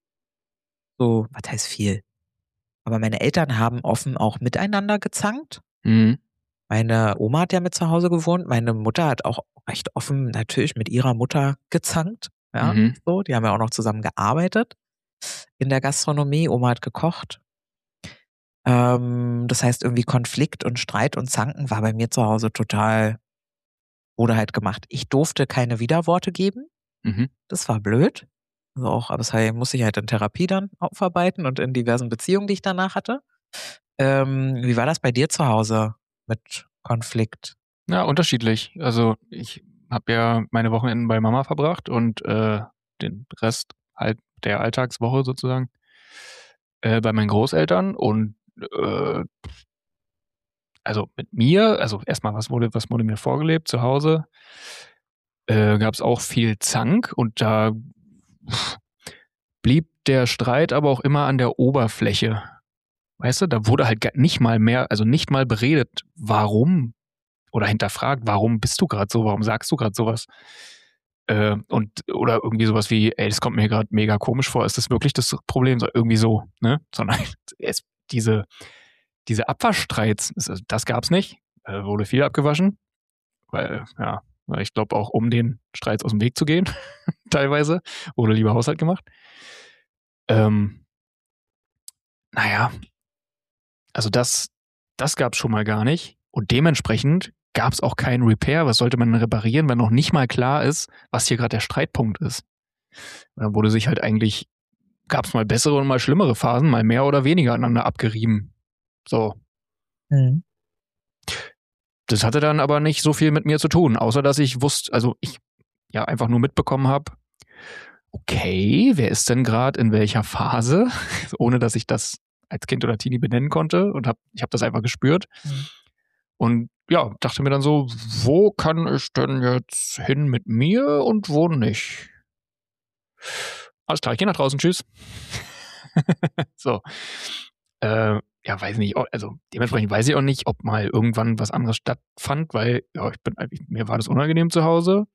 [SPEAKER 2] So, was heißt viel? Aber meine Eltern haben offen auch miteinander gezankt.
[SPEAKER 1] Mhm.
[SPEAKER 2] Meine Oma hat ja mit zu Hause gewohnt. Meine Mutter hat auch recht offen natürlich mit ihrer Mutter gezankt. Ja,
[SPEAKER 1] Mhm.
[SPEAKER 2] so. Die haben ja auch noch zusammen gearbeitet in der Gastronomie. Oma hat gekocht. Ähm, das heißt, irgendwie Konflikt und Streit und Zanken war bei mir zu Hause total, wurde halt gemacht. Ich durfte keine Widerworte geben.
[SPEAKER 1] Mhm.
[SPEAKER 2] Das war blöd. Also auch, aber das musste ich halt in Therapie dann aufarbeiten und in diversen Beziehungen, die ich danach hatte. Ähm, wie war das bei dir zu Hause mit Konflikt?
[SPEAKER 1] Ja, unterschiedlich. Also ich habe ja meine Wochenenden bei Mama verbracht und äh, den Rest halt der Alltagswoche sozusagen äh, bei meinen Großeltern und äh, also mit mir, also erstmal, was wurde, was wurde mir vorgelebt zu Hause, äh, gab es auch viel Zank und da pff, blieb der Streit aber auch immer an der Oberfläche. Weißt du, da wurde halt gar nicht mal mehr, also nicht mal beredet, warum oder hinterfragt, warum bist du gerade so, warum sagst du gerade sowas? Äh, und oder irgendwie sowas wie, ey, das kommt mir gerade mega komisch vor, ist das wirklich das Problem? So, irgendwie so, ne? Sondern es, diese, diese Abwaschstreits, das, das gab's nicht, äh, wurde viel abgewaschen, weil, ja, weil ich glaube auch, um den Streits aus dem Weg zu gehen, teilweise, wurde lieber Haushalt gemacht. Ähm, naja, also das, das gab's schon mal gar nicht. Und dementsprechend gab es auch keinen Repair. Was sollte man denn reparieren, wenn noch nicht mal klar ist, was hier gerade der Streitpunkt ist? Und dann wurde sich halt eigentlich, gab es mal bessere und mal schlimmere Phasen, mal mehr oder weniger aneinander abgerieben. So.
[SPEAKER 2] Mhm.
[SPEAKER 1] Das hatte dann aber nicht so viel mit mir zu tun, außer dass ich wusste, also ich ja einfach nur mitbekommen habe, okay, wer ist denn gerade in welcher Phase, ohne dass ich das als Kind oder Teenie benennen konnte und hab, ich habe das einfach gespürt.
[SPEAKER 2] Mhm.
[SPEAKER 1] Und ja, dachte mir dann so, wo kann ich denn jetzt hin mit mir und wo nicht? Alles klar, ich gehe nach draußen, tschüss. So. Äh, ja, weiß nicht, also dementsprechend weiß ich auch nicht, ob mal irgendwann was anderes stattfand, weil ja, ich bin, mir war das unangenehm zu Hause.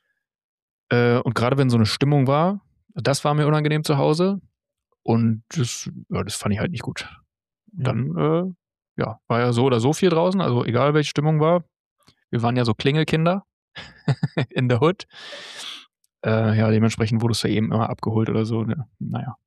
[SPEAKER 1] Äh, und gerade wenn so eine Stimmung war, das war mir unangenehm zu Hause. Und das, ja, das fand ich halt nicht gut. Dann, äh, ja, war ja so oder so viel draußen, also egal welche Stimmung war. Wir waren ja so Klingelkinder in der Hood. Äh, ja, dementsprechend wurdest du eben immer abgeholt oder so. Ne? Naja.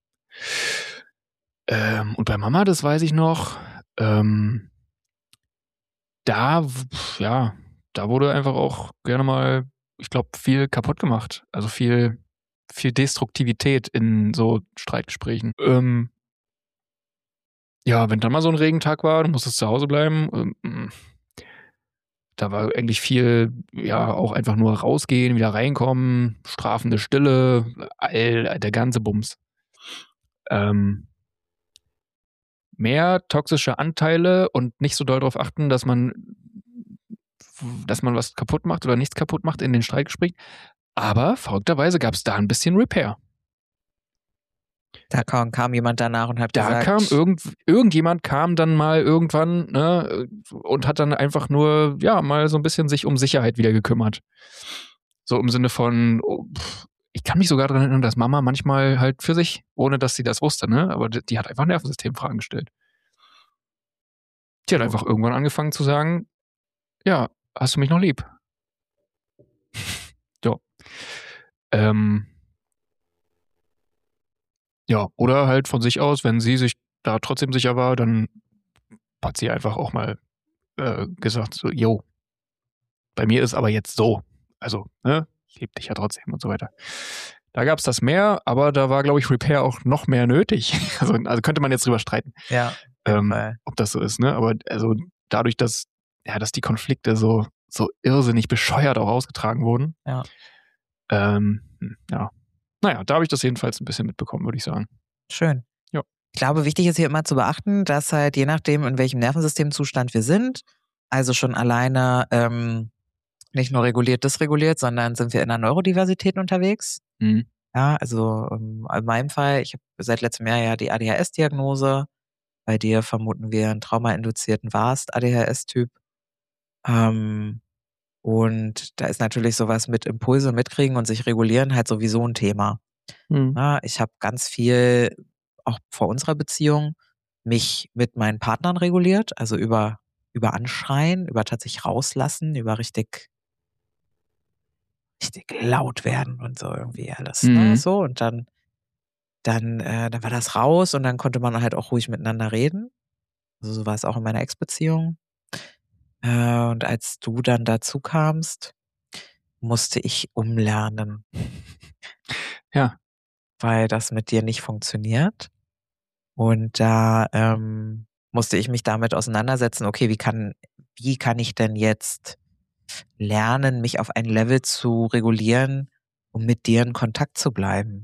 [SPEAKER 1] Ähm, und bei Mama, das weiß ich noch, ähm, da, ja, da wurde einfach auch gerne mal, ich glaube, viel kaputt gemacht. Also viel, viel Destruktivität in so Streitgesprächen. Ähm, ja, wenn dann mal so ein Regentag war, du musstest zu Hause bleiben. Ähm, da war eigentlich viel, ja, auch einfach nur rausgehen, wieder reinkommen, strafende Stille, all, der ganze Bums. Ähm, mehr toxische Anteile und nicht so doll darauf achten, dass man, dass man was kaputt macht oder nichts kaputt macht in den Streitgesprächen. Aber verrückterweise gab es da ein bisschen Repair.
[SPEAKER 2] Da kam, kam jemand danach und hat
[SPEAKER 1] Da
[SPEAKER 2] gesagt,
[SPEAKER 1] kam irgend, irgendjemand kam dann mal irgendwann, ne, und hat dann einfach nur, ja, mal so ein bisschen sich um Sicherheit wieder gekümmert. So im Sinne von, oh, pff, ich kann mich sogar daran erinnern, dass Mama manchmal halt für sich, ohne dass sie das wusste, ne, aber die, die hat einfach Nervensystemfragen gestellt. Die hat einfach irgendwann angefangen zu sagen, ja, hast du mich noch lieb? Ja. Ähm, ja, oder halt von sich aus, wenn sie sich da trotzdem sicher war, dann hat sie einfach auch mal äh, gesagt, so, yo, bei mir ist aber jetzt so. Also, ne, ich liebe dich ja trotzdem und so weiter. Da gab es das mehr, aber da war, glaube ich, Repair auch noch mehr nötig. Also, also könnte man jetzt drüber streiten,
[SPEAKER 2] ja,
[SPEAKER 1] ähm,
[SPEAKER 2] Fall.
[SPEAKER 1] ob das so ist, ne? Aber also dadurch, dass, ja, dass die Konflikte so, so irrsinnig bescheuert auch ausgetragen wurden.
[SPEAKER 2] Ja.
[SPEAKER 1] Ähm, ja. Naja, da habe ich das jedenfalls ein bisschen mitbekommen, würde ich sagen.
[SPEAKER 2] Schön.
[SPEAKER 1] Ja.
[SPEAKER 2] Ich glaube, wichtig ist hier immer zu beachten, dass halt je nachdem, in welchem Nervensystemzustand wir sind, also schon alleine ähm, nicht nur reguliert, dysreguliert, sondern sind wir in der Neurodiversität unterwegs.
[SPEAKER 1] Mhm.
[SPEAKER 2] Ja, also ähm, in meinem Fall, ich habe seit letztem Jahr ja die A D H S-Diagnose. Bei dir vermuten wir einen traumainduzierten V A S T-A D H S-Typ. Ähm, und da ist natürlich sowas mit Impulse mitkriegen und sich regulieren halt sowieso ein Thema.
[SPEAKER 1] Mhm.
[SPEAKER 2] Ja, ich habe ganz viel, auch vor unserer Beziehung, mich mit meinen Partnern reguliert, also über, über Anschreien, über tatsächlich rauslassen, über richtig, richtig laut werden und so irgendwie alles.
[SPEAKER 1] Mhm.
[SPEAKER 2] Ne? So, und dann, dann, äh, dann war das raus und dann konnte man halt auch ruhig miteinander reden. Also so war es auch in meiner Ex-Beziehung. Äh, und als du dann dazu kamst, musste ich umlernen.
[SPEAKER 1] Ja.
[SPEAKER 2] Weil das mit dir nicht funktioniert. Und da ähm, musste ich mich damit auseinandersetzen, okay, wie kann, wie kann ich denn jetzt lernen, mich auf ein Level zu regulieren, um mit dir in Kontakt zu bleiben?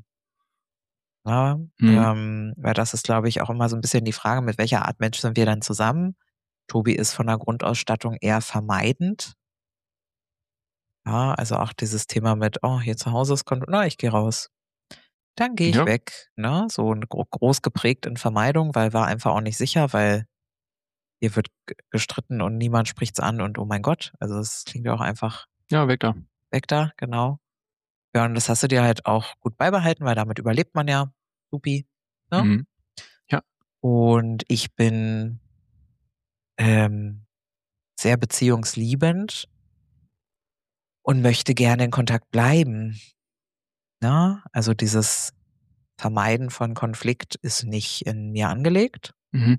[SPEAKER 2] Ja,
[SPEAKER 1] Mhm.
[SPEAKER 2] ähm, weil das ist, glaube ich, auch immer so ein bisschen die Frage, mit welcher Art Mensch sind wir dann zusammen? Tobi ist von der Grundausstattung eher vermeidend. Ja, also auch dieses Thema mit, oh, hier zu Hause ist Kon- na, ich gehe raus. Dann gehe ich
[SPEAKER 1] Ja.
[SPEAKER 2] weg, ne? So ein gro- groß geprägt in Vermeidung, weil war einfach auch nicht sicher, weil hier wird g- gestritten und niemand spricht's an und oh mein Gott, also es klingt ja auch einfach
[SPEAKER 1] Ja, weg da.
[SPEAKER 2] weg da, genau. Ja, und das hast du dir halt auch gut beibehalten, weil damit überlebt man ja. Supi. Ne?
[SPEAKER 1] Mhm. Ja.
[SPEAKER 2] Und ich bin ähm, sehr beziehungsliebend und möchte gerne in Kontakt bleiben. Ne? Also dieses Vermeiden von Konflikt ist nicht in mir angelegt.
[SPEAKER 1] Mhm.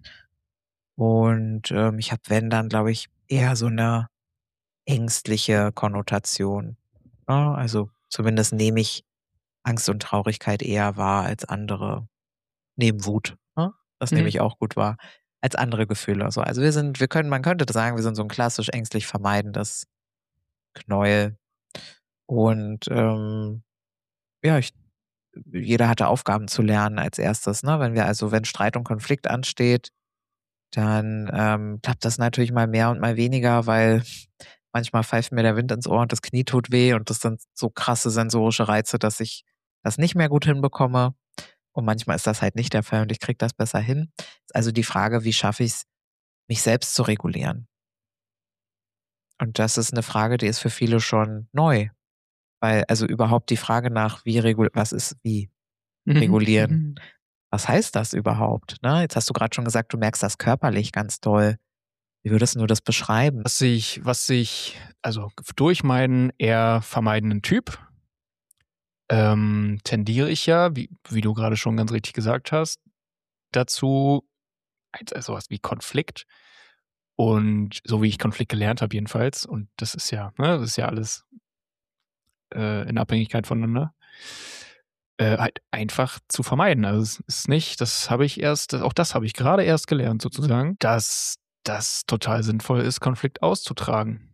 [SPEAKER 2] Und ähm, ich habe, wenn, dann glaube ich, eher so eine ängstliche Konnotation. Ja, also zumindest nehme ich Angst und Traurigkeit eher wahr als andere, neben Wut. Ne? Das nehme
[SPEAKER 1] Mhm.
[SPEAKER 2] ich auch gut wahr, als andere Gefühle. So, also wir sind, wir können, man könnte sagen, wir sind so ein klassisch ängstlich vermeidendes Knäuel. Und ähm, ja, ich, jeder hatte Aufgaben zu lernen als erstes. Ne? Wenn wir also, wenn Streit und Konflikt ansteht, dann ähm, klappt das natürlich mal mehr und mal weniger, weil manchmal pfeift mir der Wind ins Ohr und das Knie tut weh und das sind so krasse sensorische Reize, dass ich das nicht mehr gut hinbekomme. Und manchmal ist das halt nicht der Fall und ich kriege das besser hin. Ist also die Frage, wie schaffe ich es, mich selbst zu regulieren? Und das ist eine Frage, die ist für viele schon neu. Weil, also überhaupt die Frage nach, wie regul was ist wie regulieren? Was heißt das überhaupt? Ne? Jetzt hast du gerade schon gesagt, du merkst das körperlich ganz doll. Wie würdest du das beschreiben?
[SPEAKER 1] Was sich, was sich, also durch meinen eher vermeidenden Typ, ähm, tendiere ich ja, wie, wie du gerade schon ganz richtig gesagt hast, dazu, also sowas wie Konflikt. Und so wie ich Konflikt gelernt habe, jedenfalls, und das ist ja, ne, das ist ja alles äh, in Abhängigkeit voneinander, äh, halt einfach zu vermeiden. Also es ist nicht, das habe ich erst, auch das habe ich gerade erst gelernt, sozusagen, dass das total sinnvoll ist, Konflikt auszutragen.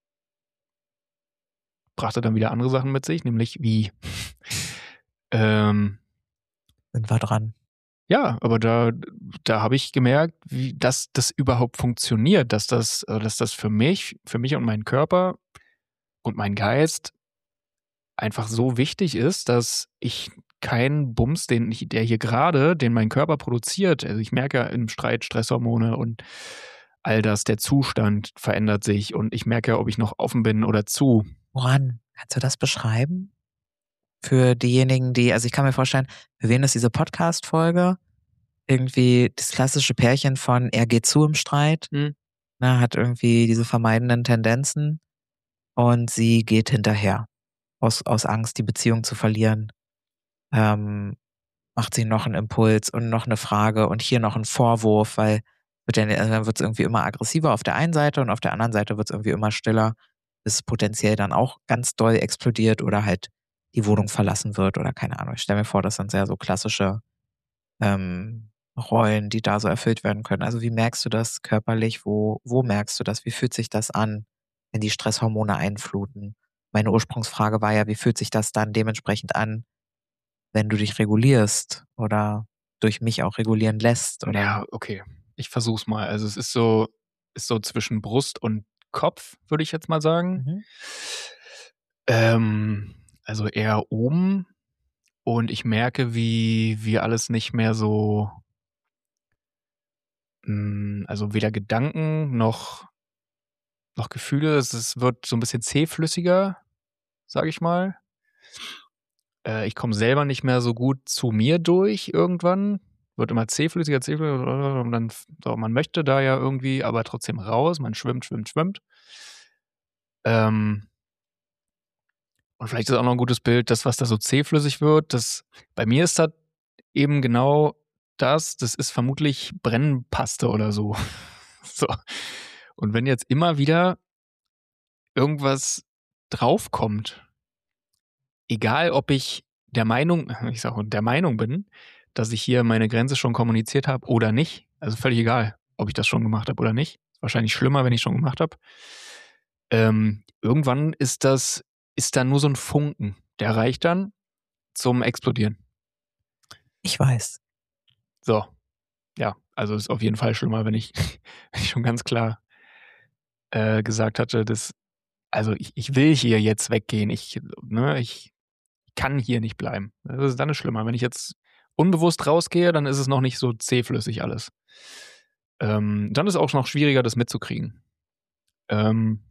[SPEAKER 1] Brachte dann wieder andere Sachen mit sich, nämlich wie ähm,
[SPEAKER 2] Sind wir dran?
[SPEAKER 1] Ja, aber da, da habe ich gemerkt, wie dass das überhaupt funktioniert, dass das, äh, dass das für mich, für mich und meinen Körper und meinen Geist einfach so wichtig ist, dass ich keinen Bums, den ich, der hier gerade, den mein Körper produziert, also ich merke ja im Streit Stresshormone und all das, der Zustand verändert sich und ich merke ja, ob ich noch offen bin oder zu.
[SPEAKER 2] Woran? Kannst du das beschreiben? Für diejenigen, die, also ich kann mir vorstellen, für wen ist diese Podcast-Folge? Irgendwie das klassische Pärchen von er geht zu im Streit,
[SPEAKER 1] Hm.
[SPEAKER 2] ne, hat irgendwie diese vermeidenden Tendenzen und sie geht hinterher. Aus, aus Angst, die Beziehung zu verlieren. Ähm, macht sie noch einen Impuls und noch eine Frage und hier noch einen Vorwurf, weil wird dann, also dann wird es irgendwie immer aggressiver auf der einen Seite und auf der anderen Seite wird es irgendwie immer stiller, bis es potenziell dann auch ganz doll explodiert oder halt die Wohnung verlassen wird oder keine Ahnung. Ich stelle mir vor, das sind sehr so klassische ähm, Rollen, die da so erfüllt werden können. Also wie merkst du das körperlich? Wo, wo merkst du das? Wie fühlt sich das an, wenn die Stresshormone einfluten? Meine Ursprungsfrage war ja, wie fühlt sich das dann dementsprechend an, wenn du dich regulierst oder durch mich auch regulieren lässt? Oder?
[SPEAKER 1] Ja, okay. Ich versuch's mal. Also es ist so, ist so zwischen Brust und Kopf, würde ich jetzt mal sagen.
[SPEAKER 2] Mhm.
[SPEAKER 1] Ähm, also eher oben. Und ich merke, wie, wie alles nicht mehr so, mh, also weder Gedanken noch, noch Gefühle. Es, es wird so ein bisschen zähflüssiger, sage ich mal. Äh, ich komme selber nicht mehr so gut zu mir durch irgendwann. Wird immer zähflüssiger, zähflüssiger. Und dann, so, man möchte da ja irgendwie, aber trotzdem raus. Man schwimmt, schwimmt, schwimmt. Ähm, und vielleicht ist auch noch ein gutes Bild, das, was da so zähflüssig wird. Das, bei mir ist das eben genau das. Das ist vermutlich Brennpaste oder so. So. Und wenn jetzt immer wieder irgendwas draufkommt, egal ob ich der Meinung, ich sage der Meinung bin, dass ich hier meine Grenze schon kommuniziert habe oder nicht, also völlig egal, ob ich das schon gemacht habe oder nicht. Ist wahrscheinlich schlimmer, wenn ich schon gemacht habe. Ähm, irgendwann ist das, ist da nur so ein Funken, der reicht dann zum Explodieren.
[SPEAKER 2] Ich weiß.
[SPEAKER 1] So, ja, also ist auf jeden Fall schlimmer, wenn ich, wenn ich schon ganz klar äh, gesagt hatte, dass, also ich, ich will hier jetzt weggehen, ich, ne, ich kann hier nicht bleiben. Das ist dann ist schlimmer. Wenn ich jetzt unbewusst rausgehe, dann ist es noch nicht so zähflüssig alles. Ähm, dann ist es auch noch schwieriger, das mitzukriegen. Ähm,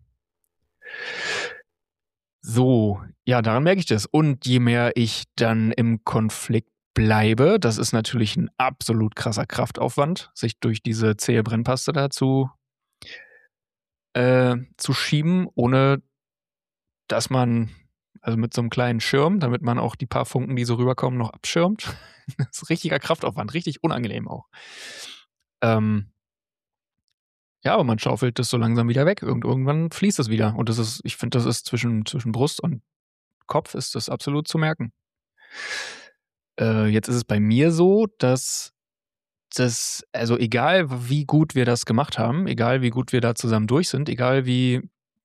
[SPEAKER 1] so, ja, daran merke ich das. Und je mehr ich dann im Konflikt bleibe, das ist natürlich ein absolut krasser Kraftaufwand, sich durch diese zähe Brennpaste da zu, äh, zu schieben, ohne dass man, also mit so einem kleinen Schirm, damit man auch die paar Funken, die so rüberkommen, noch abschirmt. Das ist richtiger Kraftaufwand, richtig unangenehm auch. Ähm, ja, aber man schaufelt das so langsam wieder weg. Irgend, irgendwann fließt es wieder. Und das ist, ich finde, das ist zwischen, zwischen Brust und Kopf ist das absolut zu merken. Äh, jetzt ist es bei mir so, dass das, also egal wie gut wir das gemacht haben, egal wie gut wir da zusammen durch sind, egal wie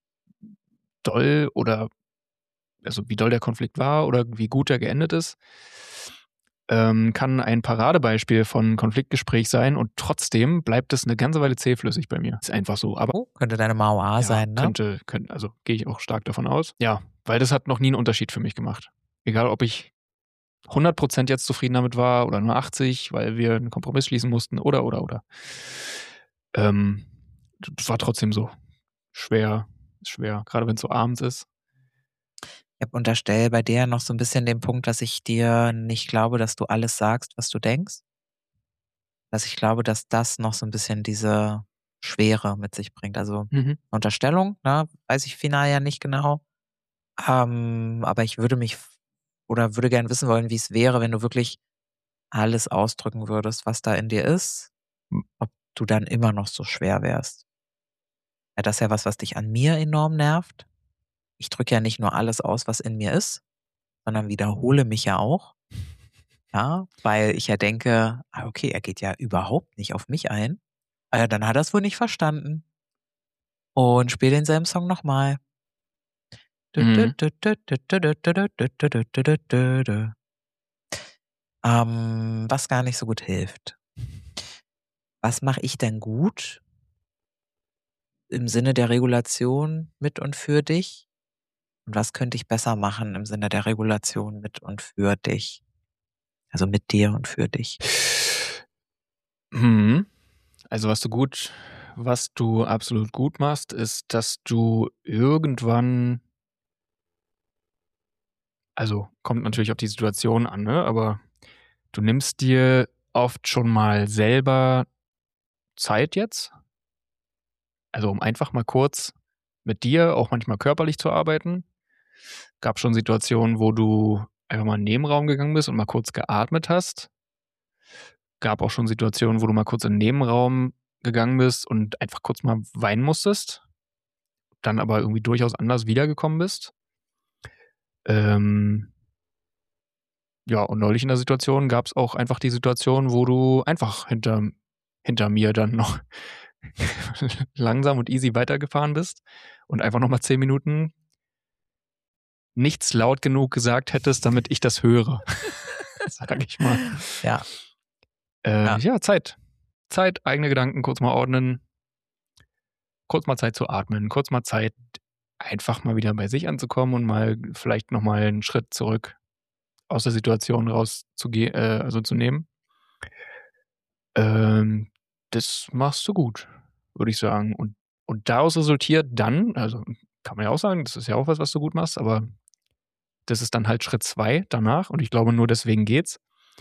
[SPEAKER 1] doll oder also wie doll der Konflikt war oder wie gut er geendet ist, ähm, kann ein Paradebeispiel von Konfliktgespräch sein und trotzdem bleibt es eine ganze Weile zähflüssig bei mir. Ist einfach so. Aber
[SPEAKER 2] Oh, könnte deine Mauer
[SPEAKER 1] ja,
[SPEAKER 2] sein, ne?
[SPEAKER 1] könnte, könnte, also gehe ich auch stark davon aus. Ja, weil das hat noch nie einen Unterschied für mich gemacht. Egal, ob ich hundert Prozent jetzt zufrieden damit war oder nur achtzig, weil wir einen Kompromiss schließen mussten oder, oder, oder. Ähm, das war trotzdem so. Schwer, schwer, gerade wenn es so abends ist.
[SPEAKER 2] Ich unterstelle bei dir noch so ein bisschen den Punkt, dass ich dir nicht glaube, dass du alles sagst, was du denkst. Dass ich glaube, dass das noch so ein bisschen diese Schwere mit sich bringt. Also
[SPEAKER 1] Mhm.
[SPEAKER 2] Unterstellung, ne, weiß ich final ja nicht genau. Ähm, aber ich würde mich f- oder würde gern wissen wollen, wie es wäre, wenn du wirklich alles ausdrücken würdest, was da in dir ist, ob du dann immer noch so schwer wärst. Ja, das ist ja was, was dich an mir enorm nervt. Ich drücke ja nicht nur alles aus, was in mir ist, sondern wiederhole mich ja auch. Ja, weil ich ja denke, ah, okay, er geht ja überhaupt nicht auf mich ein. Ah ja, dann hat er es wohl nicht verstanden. Und spiel denselben Song nochmal.
[SPEAKER 1] Mhm.
[SPEAKER 2] Ähm, was gar nicht so gut hilft. Was mache ich denn gut im Sinne der Regulation mit und für dich? Und was könnte ich besser machen im Sinne der Regulation mit und für dich? Also mit dir und für dich.
[SPEAKER 1] Hm. Also was du gut, was du absolut gut machst, ist, dass du irgendwann, also kommt natürlich auf die Situation an, ne? Aber du nimmst dir oft schon mal selber Zeit jetzt, also um einfach mal kurz mit dir, auch manchmal körperlich zu arbeiten. Gab schon Situationen, wo du einfach mal in den Nebenraum gegangen bist und mal kurz geatmet hast. Gab auch schon Situationen, wo du mal kurz in den Nebenraum gegangen bist und einfach kurz mal weinen musstest, dann aber irgendwie durchaus anders wiedergekommen bist. Ähm, ja, und neulich in der Situation gab es auch einfach die Situation, wo du einfach hinter, hinter mir dann noch langsam und easy weitergefahren bist und einfach nochmal zehn Minuten nichts laut genug gesagt hättest, damit ich das höre. Sag ich mal.
[SPEAKER 2] Ja.
[SPEAKER 1] Äh,
[SPEAKER 2] Ja.
[SPEAKER 1] ja, Zeit. Zeit, eigene Gedanken kurz mal ordnen. Kurz mal Zeit zu atmen. Kurz mal Zeit, einfach mal wieder bei sich anzukommen und mal vielleicht nochmal einen Schritt zurück aus der Situation rauszugehen, äh, also zu nehmen. Ähm, das machst du gut, würde ich sagen. Und, und daraus resultiert dann, also kann man ja auch sagen, das ist ja auch was, was du gut machst, aber das ist dann halt Schritt zwei danach und ich glaube, nur deswegen geht's.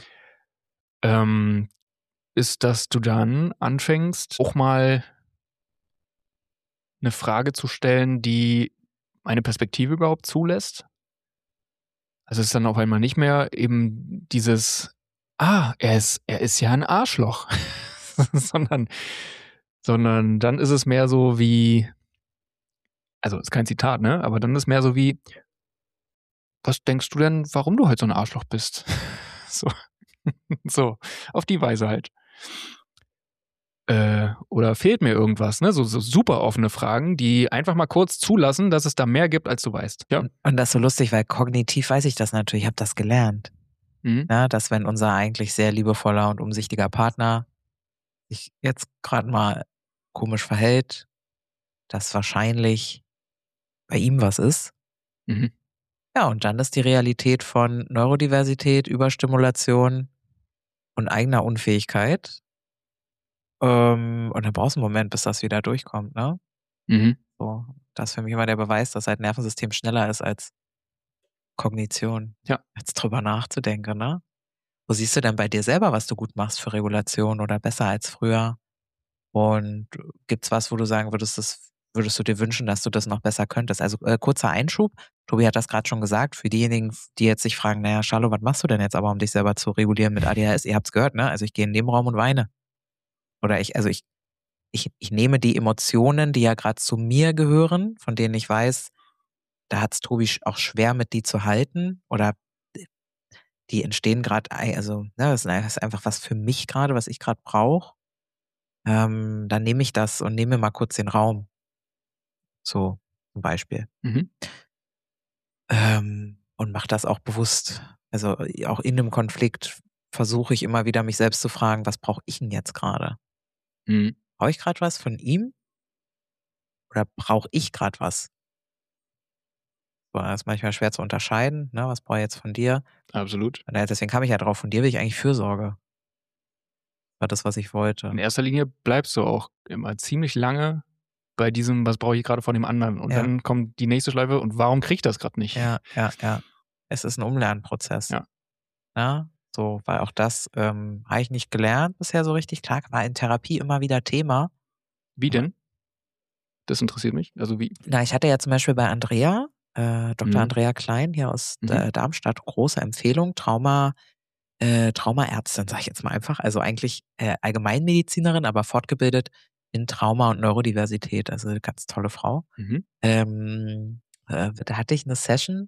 [SPEAKER 1] Ähm, ist, dass du dann anfängst, auch mal eine Frage zu stellen, die eine Perspektive überhaupt zulässt. Also es ist dann auf einmal nicht mehr eben dieses, ah, er ist, er ist ja ein Arschloch, sondern, sondern dann ist es mehr so wie, also ist kein Zitat, ne? Aber dann ist mehr so wie, was denkst du denn, warum du halt so ein Arschloch bist? So, so, auf die Weise halt. Äh, oder fehlt mir irgendwas, ne? So, so super offene Fragen, die einfach mal kurz zulassen, dass es da mehr gibt, als du weißt. Ja.
[SPEAKER 2] Und, und das ist so lustig, weil kognitiv weiß ich das natürlich, ich habe das gelernt.
[SPEAKER 1] Mhm.
[SPEAKER 2] Ja, dass wenn unser eigentlich sehr liebevoller und umsichtiger Partner sich jetzt gerade mal komisch verhält, dass wahrscheinlich bei ihm was ist.
[SPEAKER 1] Mhm.
[SPEAKER 2] Ja, und dann ist die Realität von Neurodiversität, Überstimulation und eigener Unfähigkeit. Ähm, und dann brauchst du einen Moment, bis das wieder durchkommt, ne?
[SPEAKER 1] Mhm.
[SPEAKER 2] So, das ist für mich immer der Beweis, dass halt Nervensystem schneller ist als Kognition.
[SPEAKER 1] Ja.
[SPEAKER 2] Jetzt drüber nachzudenken, ne? Wo siehst du denn bei dir selber, was du gut machst für Regulation oder besser als früher? Und gibt's was, wo du sagen würdest, das würdest du dir wünschen, dass du das noch besser könntest? Also äh, kurzer Einschub. Tobi hat das gerade schon gesagt. Für diejenigen, die jetzt sich fragen, naja, Charlo, was machst du denn jetzt aber, um dich selber zu regulieren mit A D H S? Ihr habt's gehört, ne? Also ich gehe in den Nebenraum und weine. Oder ich, also ich, ich, ich nehme die Emotionen, die ja gerade zu mir gehören, von denen ich weiß, da hat's Tobi auch schwer mit die zu halten oder die entstehen gerade, also ne, das ist einfach was für mich gerade, was ich gerade brauche. Ähm, dann nehme ich das und nehme mal kurz den Raum. So zum Beispiel.
[SPEAKER 1] Mhm.
[SPEAKER 2] Ähm, und mache das auch bewusst. Also auch in einem Konflikt versuche ich immer wieder, mich selbst zu fragen, was brauche ich denn jetzt gerade?
[SPEAKER 1] Mhm.
[SPEAKER 2] Brauche ich gerade was von ihm? Oder brauche ich gerade was? So, das ist manchmal schwer zu unterscheiden. Ne? Was brauche ich jetzt von dir?
[SPEAKER 1] Absolut.
[SPEAKER 2] Und deswegen kam ich ja drauf, von dir will ich eigentlich Fürsorge. War das, was ich wollte.
[SPEAKER 1] In erster Linie bleibst du auch immer ziemlich lange bei diesem, was brauche ich gerade von dem anderen? Und
[SPEAKER 2] Ja.
[SPEAKER 1] dann kommt die nächste Schleife und warum kriege ich das gerade nicht?
[SPEAKER 2] Ja, ja, ja. Es ist ein Umlernprozess.
[SPEAKER 1] Ja.
[SPEAKER 2] Ja, so, weil auch das ähm, habe ich nicht gelernt bisher so richtig. Klar, war in Therapie immer wieder Thema.
[SPEAKER 1] Wie denn? Das interessiert mich. Also wie?
[SPEAKER 2] Na, ich hatte ja zum Beispiel bei Andrea, äh, Doktor
[SPEAKER 1] Mhm.
[SPEAKER 2] Andrea Klein hier aus
[SPEAKER 1] Mhm.
[SPEAKER 2] äh, Darmstadt, große Empfehlung, Trauma, äh, Traumaärztin, sage ich jetzt mal einfach. Also eigentlich äh, Allgemeinmedizinerin, aber fortgebildet in Trauma und Neurodiversität. Also eine ganz tolle Frau.
[SPEAKER 1] Mhm.
[SPEAKER 2] Ähm, äh, da hatte ich eine Session,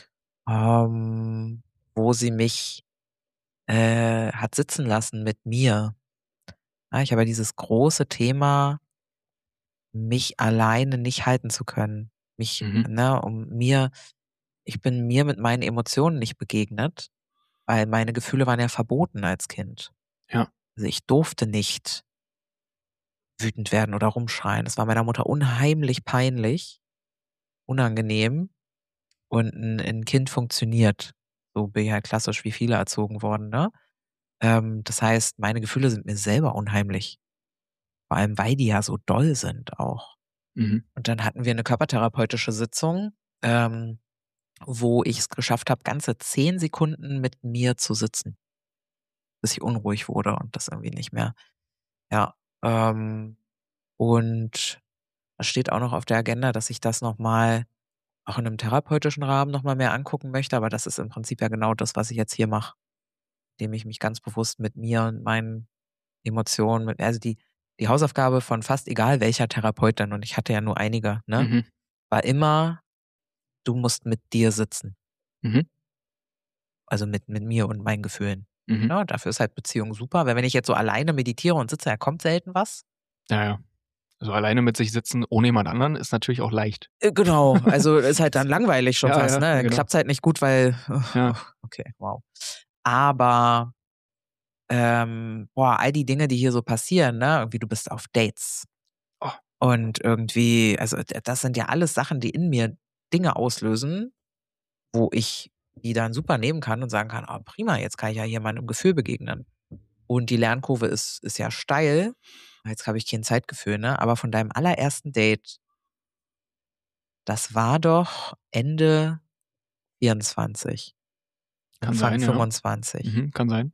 [SPEAKER 2] ähm, wo sie mich äh, hat sitzen lassen mit mir. Ja, ich habe ja dieses große Thema, mich alleine nicht halten zu können. Mich,
[SPEAKER 1] Mhm.
[SPEAKER 2] ne, um mir, ich bin mir mit meinen Emotionen nicht begegnet. weil meine Gefühle waren ja verboten als Kind.
[SPEAKER 1] Ja.
[SPEAKER 2] Also ich durfte nicht wütend werden oder rumschreien. Das war meiner Mutter unheimlich peinlich, unangenehm und ein, ein Kind funktioniert. So bin ich halt klassisch wie viele erzogen worden, ne? Ähm, das heißt, meine Gefühle sind mir selber unheimlich. Vor allem, weil die ja so doll sind auch.
[SPEAKER 1] Mhm.
[SPEAKER 2] Und dann hatten wir eine körpertherapeutische Sitzung, ähm, wo ich es geschafft habe, ganze zehn Sekunden mit mir zu sitzen, bis ich unruhig wurde und das irgendwie nicht mehr. Ja, ähm, und es steht auch noch auf der Agenda, dass ich das nochmal auch in einem therapeutischen Rahmen nochmal mehr angucken möchte, aber das ist im Prinzip ja genau das, was ich jetzt hier mache, indem ich mich ganz bewusst mit mir und meinen Emotionen, mit, also die, die Hausaufgabe von fast egal welcher Therapeut dann, und ich hatte ja nur einige, ne,
[SPEAKER 1] Mhm.
[SPEAKER 2] war immer, du musst mit dir sitzen.
[SPEAKER 1] Mhm.
[SPEAKER 2] Also mit, mit mir und meinen Gefühlen.
[SPEAKER 1] Mhm.
[SPEAKER 2] Ja, dafür ist halt Beziehung super, weil wenn ich jetzt so alleine meditiere und sitze, da kommt selten was.
[SPEAKER 1] Ja, ja. Also alleine mit sich sitzen ohne jemand anderen ist natürlich auch leicht.
[SPEAKER 2] Äh, Genau, also ist halt dann langweilig schon
[SPEAKER 1] Ja,
[SPEAKER 2] fast,
[SPEAKER 1] ja,
[SPEAKER 2] ne?
[SPEAKER 1] genau.
[SPEAKER 2] Klappt halt nicht gut, weil, oh,
[SPEAKER 1] Ja.
[SPEAKER 2] oh, okay, wow. Aber, ähm, boah, all die Dinge, die hier so passieren, ne? Irgendwie du bist auf Dates.
[SPEAKER 1] Oh.
[SPEAKER 2] Und irgendwie, also d- das sind ja alles Sachen, die in mir Dinge auslösen, wo ich die dann super nehmen kann und sagen kann, oh prima, jetzt kann ich ja hier meinem Gefühl begegnen. Und die Lernkurve ist, ist ja steil. Jetzt habe ich kein Zeitgefühl, ne? Aber von deinem allerersten Date, das war doch Ende vierundzwanzig,
[SPEAKER 1] Kann
[SPEAKER 2] Anfang
[SPEAKER 1] sein, ja.
[SPEAKER 2] fünfundzwanzig.
[SPEAKER 1] Mhm, kann sein.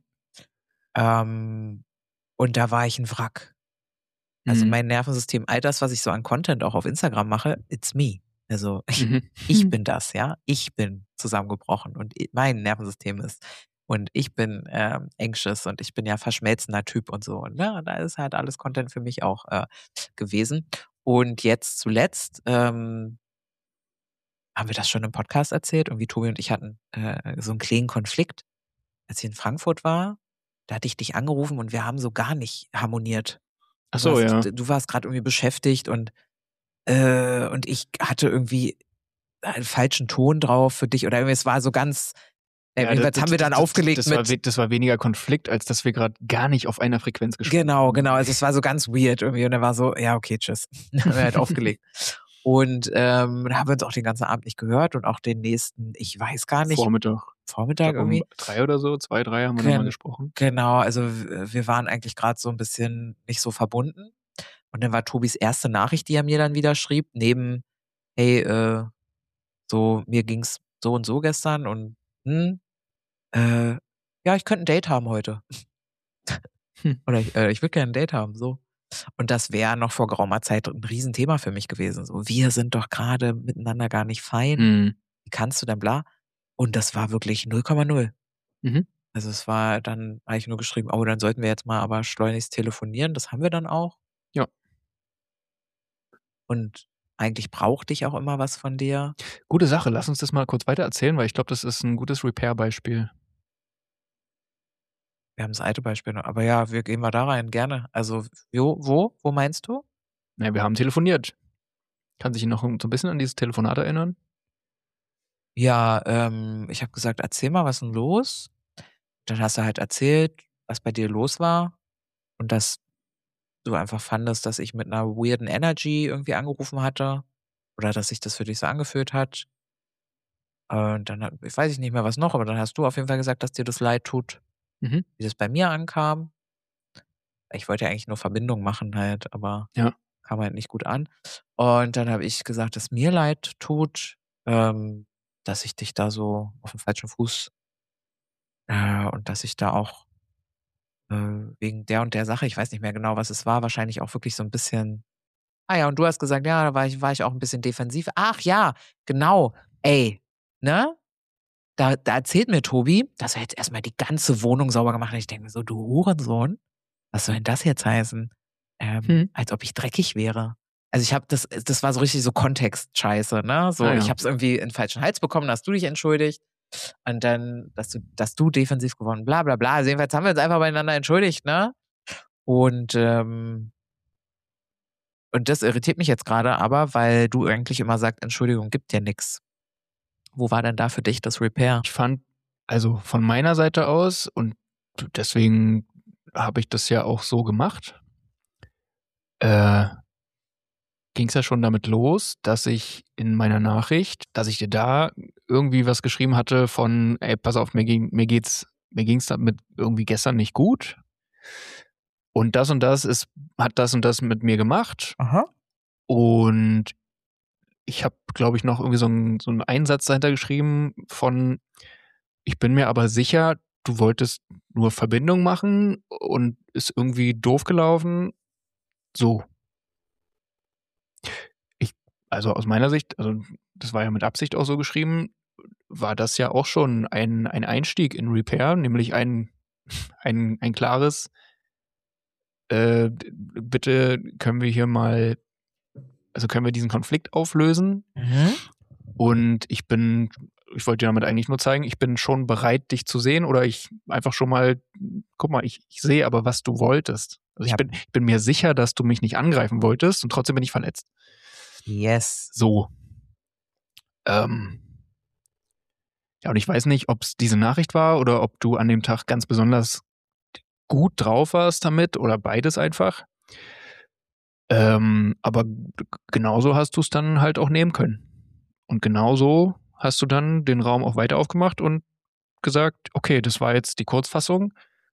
[SPEAKER 2] Ähm, und da war ich ein Wrack. Also
[SPEAKER 1] Mhm.
[SPEAKER 2] mein Nervensystem, all das, was ich so an Content auch auf Instagram mache, it's me. Also ich,
[SPEAKER 1] Mhm.
[SPEAKER 2] ich bin das, ja. Ich bin zusammengebrochen und i- mein Nervensystem ist. Und ich bin ähm, anxious und ich bin ja verschmelzender Typ und so. Und ja, da ist halt alles Content für mich auch äh, gewesen. Und jetzt zuletzt ähm, haben wir das schon im Podcast erzählt. Irgendwie Tobi und ich hatten äh, so einen kleinen Konflikt, als ich in Frankfurt war. Da hatte ich dich angerufen und wir haben so gar nicht harmoniert.
[SPEAKER 1] Ach
[SPEAKER 2] Du
[SPEAKER 1] so,
[SPEAKER 2] warst,
[SPEAKER 1] ja.
[SPEAKER 2] du warst gerade irgendwie beschäftigt und, äh, und ich hatte irgendwie einen falschen Ton drauf für dich oder irgendwie, es war so ganz, äh,
[SPEAKER 1] Ja,
[SPEAKER 2] jedenfalls
[SPEAKER 1] das,
[SPEAKER 2] haben wir
[SPEAKER 1] das,
[SPEAKER 2] dann
[SPEAKER 1] das,
[SPEAKER 2] aufgelegt
[SPEAKER 1] das, war,
[SPEAKER 2] mit,
[SPEAKER 1] we- das war weniger Konflikt, als dass wir gerade gar nicht auf einer Frequenz gesprochen
[SPEAKER 2] genau,
[SPEAKER 1] haben.
[SPEAKER 2] genau, also es war so ganz weird irgendwie und er war so, ja, okay, tschüss. Dann haben wir halt aufgelegt. Und ähm, da haben wir uns auch den ganzen Abend nicht gehört und auch den nächsten, ich weiß gar nicht,
[SPEAKER 1] Vormittag. Ich
[SPEAKER 2] Vormittag
[SPEAKER 1] glaub, um
[SPEAKER 2] irgendwie.
[SPEAKER 1] drei oder so, zwei, drei haben wir nochmal
[SPEAKER 2] Gen
[SPEAKER 1] gesprochen.
[SPEAKER 2] genau, also w- wir waren eigentlich gerade so ein bisschen nicht so verbunden. Und dann war Tobis erste Nachricht, die er mir dann wieder schrieb, neben, hey, äh, so, mir ging's so und so gestern und hm, äh, ja, ich könnte ein Date haben heute.
[SPEAKER 1] Hm.
[SPEAKER 2] Oder ich, äh, ich würde gerne ein Date haben, so. Und das wäre noch vor geraumer Zeit ein Riesenthema für mich gewesen. So, wir sind doch gerade miteinander gar nicht fein.
[SPEAKER 1] Mhm.
[SPEAKER 2] Wie kannst du denn bla? Und das war wirklich null Komma null.
[SPEAKER 1] Mhm.
[SPEAKER 2] Also es war dann, habe ich nur geschrieben, oh, dann sollten wir jetzt mal aber schleunigst telefonieren. Das haben wir dann auch.
[SPEAKER 1] Ja.
[SPEAKER 2] Und eigentlich brauchte ich auch immer was von dir.
[SPEAKER 1] Gute Sache, lass uns das mal kurz weiter erzählen, weil ich glaube, das ist ein gutes Repair-Beispiel.
[SPEAKER 2] Wir haben das alte Beispiel noch. Aber ja, wir gehen mal da rein, gerne. Also, wo, wo, wo meinst du?
[SPEAKER 1] Naja, wir haben telefoniert. Kann sich noch so ein bisschen an dieses Telefonat erinnern?
[SPEAKER 2] Ja, ähm, ich habe gesagt, erzähl mal, was ist denn los? Dann hast du halt erzählt, was bei dir los war. Und dass du einfach fandest, dass ich mit einer weirden Energy irgendwie angerufen hatte. Oder dass sich das für dich so angefühlt hat. Und dann, hat, ich weiß nicht mehr, was noch, aber dann hast du auf jeden Fall gesagt, dass dir das leid tut,
[SPEAKER 1] Mhm.
[SPEAKER 2] wie das bei mir ankam. Ich wollte ja eigentlich nur Verbindung machen halt, aber
[SPEAKER 1] Ja.
[SPEAKER 2] kam halt nicht gut an. Und dann habe ich gesagt, dass mir leid tut, ähm, dass ich dich da so auf dem falschen Fuß äh, und dass ich da auch äh, wegen der und der Sache, ich weiß nicht mehr genau, was es war, wahrscheinlich auch wirklich so ein bisschen. Ah ja, und du hast gesagt, ja, da war ich, war ich auch ein bisschen defensiv. Ach ja, genau. Ey, ne? Da, da erzählt mir Tobi, dass er jetzt erstmal die ganze Wohnung sauber gemacht hat. Ich denke mir so, du Hurensohn, was soll denn das jetzt heißen? Ähm,
[SPEAKER 1] Hm.
[SPEAKER 2] Als ob ich dreckig wäre. Also ich habe das, das war so richtig so Kontextscheiße, ne? So,
[SPEAKER 1] Ah, ja.
[SPEAKER 2] ich habe es irgendwie in den falschen Hals bekommen, hast du dich entschuldigt. Und dann, dass du, dass du defensiv geworden, bla bla bla. Also jedenfalls haben wir uns einfach beieinander entschuldigt, ne? Und, ähm, und das irritiert mich jetzt gerade aber, weil du eigentlich immer sagst, Entschuldigung gibt dir nix. Wo war denn da für dich das Repair?
[SPEAKER 1] Ich fand, Also von meiner Seite aus, und deswegen habe ich das ja auch so gemacht, äh, ging es ja schon damit los, dass ich in meiner Nachricht, dass ich dir da irgendwie was geschrieben hatte von, ey, pass auf, mir ging, mir geht's, mir ging's damit irgendwie gestern nicht gut. Und das und das ist, hat das und das mit mir gemacht.
[SPEAKER 2] Aha.
[SPEAKER 1] Und ich habe, glaube ich, noch irgendwie so einen, so einen Einsatz dahinter geschrieben von, ich bin mir aber sicher, du wolltest nur Verbindung machen und ist irgendwie doof gelaufen. So. Ich, also aus meiner Sicht, also das war ja mit Absicht auch so geschrieben, war das ja auch schon ein, ein Einstieg in Repair, nämlich ein, ein, ein klares, äh, bitte können wir hier mal, also können wir diesen Konflikt auflösen.
[SPEAKER 2] Mhm.
[SPEAKER 1] Und ich bin, ich wollte dir damit eigentlich nur zeigen, ich bin schon bereit, dich zu sehen oder ich einfach schon mal, guck mal, ich, ich sehe aber, was du wolltest. Also
[SPEAKER 2] Ja.
[SPEAKER 1] ich bin, ich bin mir sicher, dass du mich nicht angreifen wolltest und trotzdem bin ich verletzt.
[SPEAKER 2] Yes.
[SPEAKER 1] So. Ähm. Ja, und ich weiß nicht, ob es diese Nachricht war oder ob du an dem Tag ganz besonders gut drauf warst damit oder beides einfach. Ähm, aber genauso hast du es dann halt auch nehmen können. Und genauso hast du dann den Raum auch weiter aufgemacht und gesagt, okay, das war jetzt die Kurzfassung.